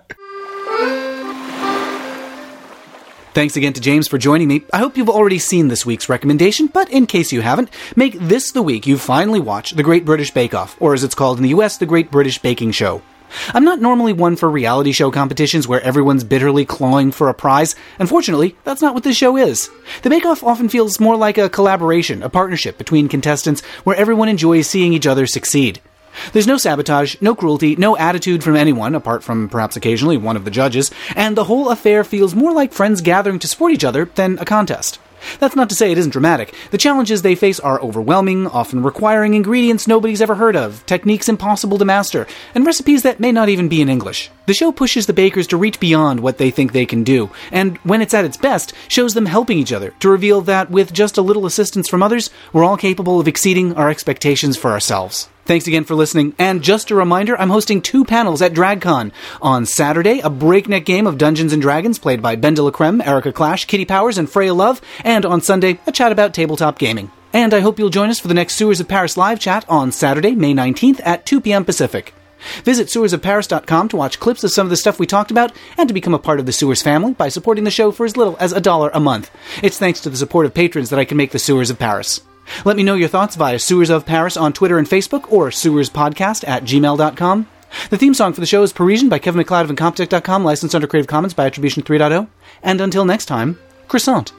Thanks again to James for joining me. I hope you've already seen this week's recommendation, but in case you haven't, make this the week you finally watch The Great British Bake Off, or as it's called in the U S, The Great British Baking Show. I'm not normally one for reality show competitions where everyone's bitterly clawing for a prize. Unfortunately, that's not what this show is. The Bake Off often feels more like a collaboration, a partnership between contestants where everyone enjoys seeing each other succeed. There's no sabotage, no cruelty, no attitude from anyone, apart from perhaps occasionally one of the judges, and the whole affair feels more like friends gathering to support each other than a contest. That's not to say it isn't dramatic. The challenges they face are overwhelming, often requiring ingredients nobody's ever heard of, techniques impossible to master, and recipes that may not even be in English. The show pushes the bakers to reach beyond what they think they can do, and when it's at its best, shows them helping each other to reveal that with just a little assistance from others, we're all capable of exceeding our expectations for ourselves. Thanks again for listening, and just a reminder, I'm hosting two panels at DragCon. On Saturday, a breakneck game of Dungeons and Dragons played by Ben de la Creme, Erica Clash, Kitty Powers, and Freya Love, and on Sunday, a chat about tabletop gaming. And I hope you'll join us for the next Sewers of Paris live chat on Saturday, May nineteenth at two p.m. Pacific. Visit sewers of paris dot com to watch clips of some of the stuff we talked about and to become a part of the Sewers family by supporting the show for as little as a dollar a month. It's thanks to the support of patrons that I can make the Sewers of Paris. Let me know your thoughts via Sewers of Paris on Twitter and Facebook or sewerspodcast at gmail dot com. The theme song for the show is Parisian by Kevin MacLeod of Incompetech dot com, licensed under Creative Commons by Attribution three point oh. And until next time, croissant.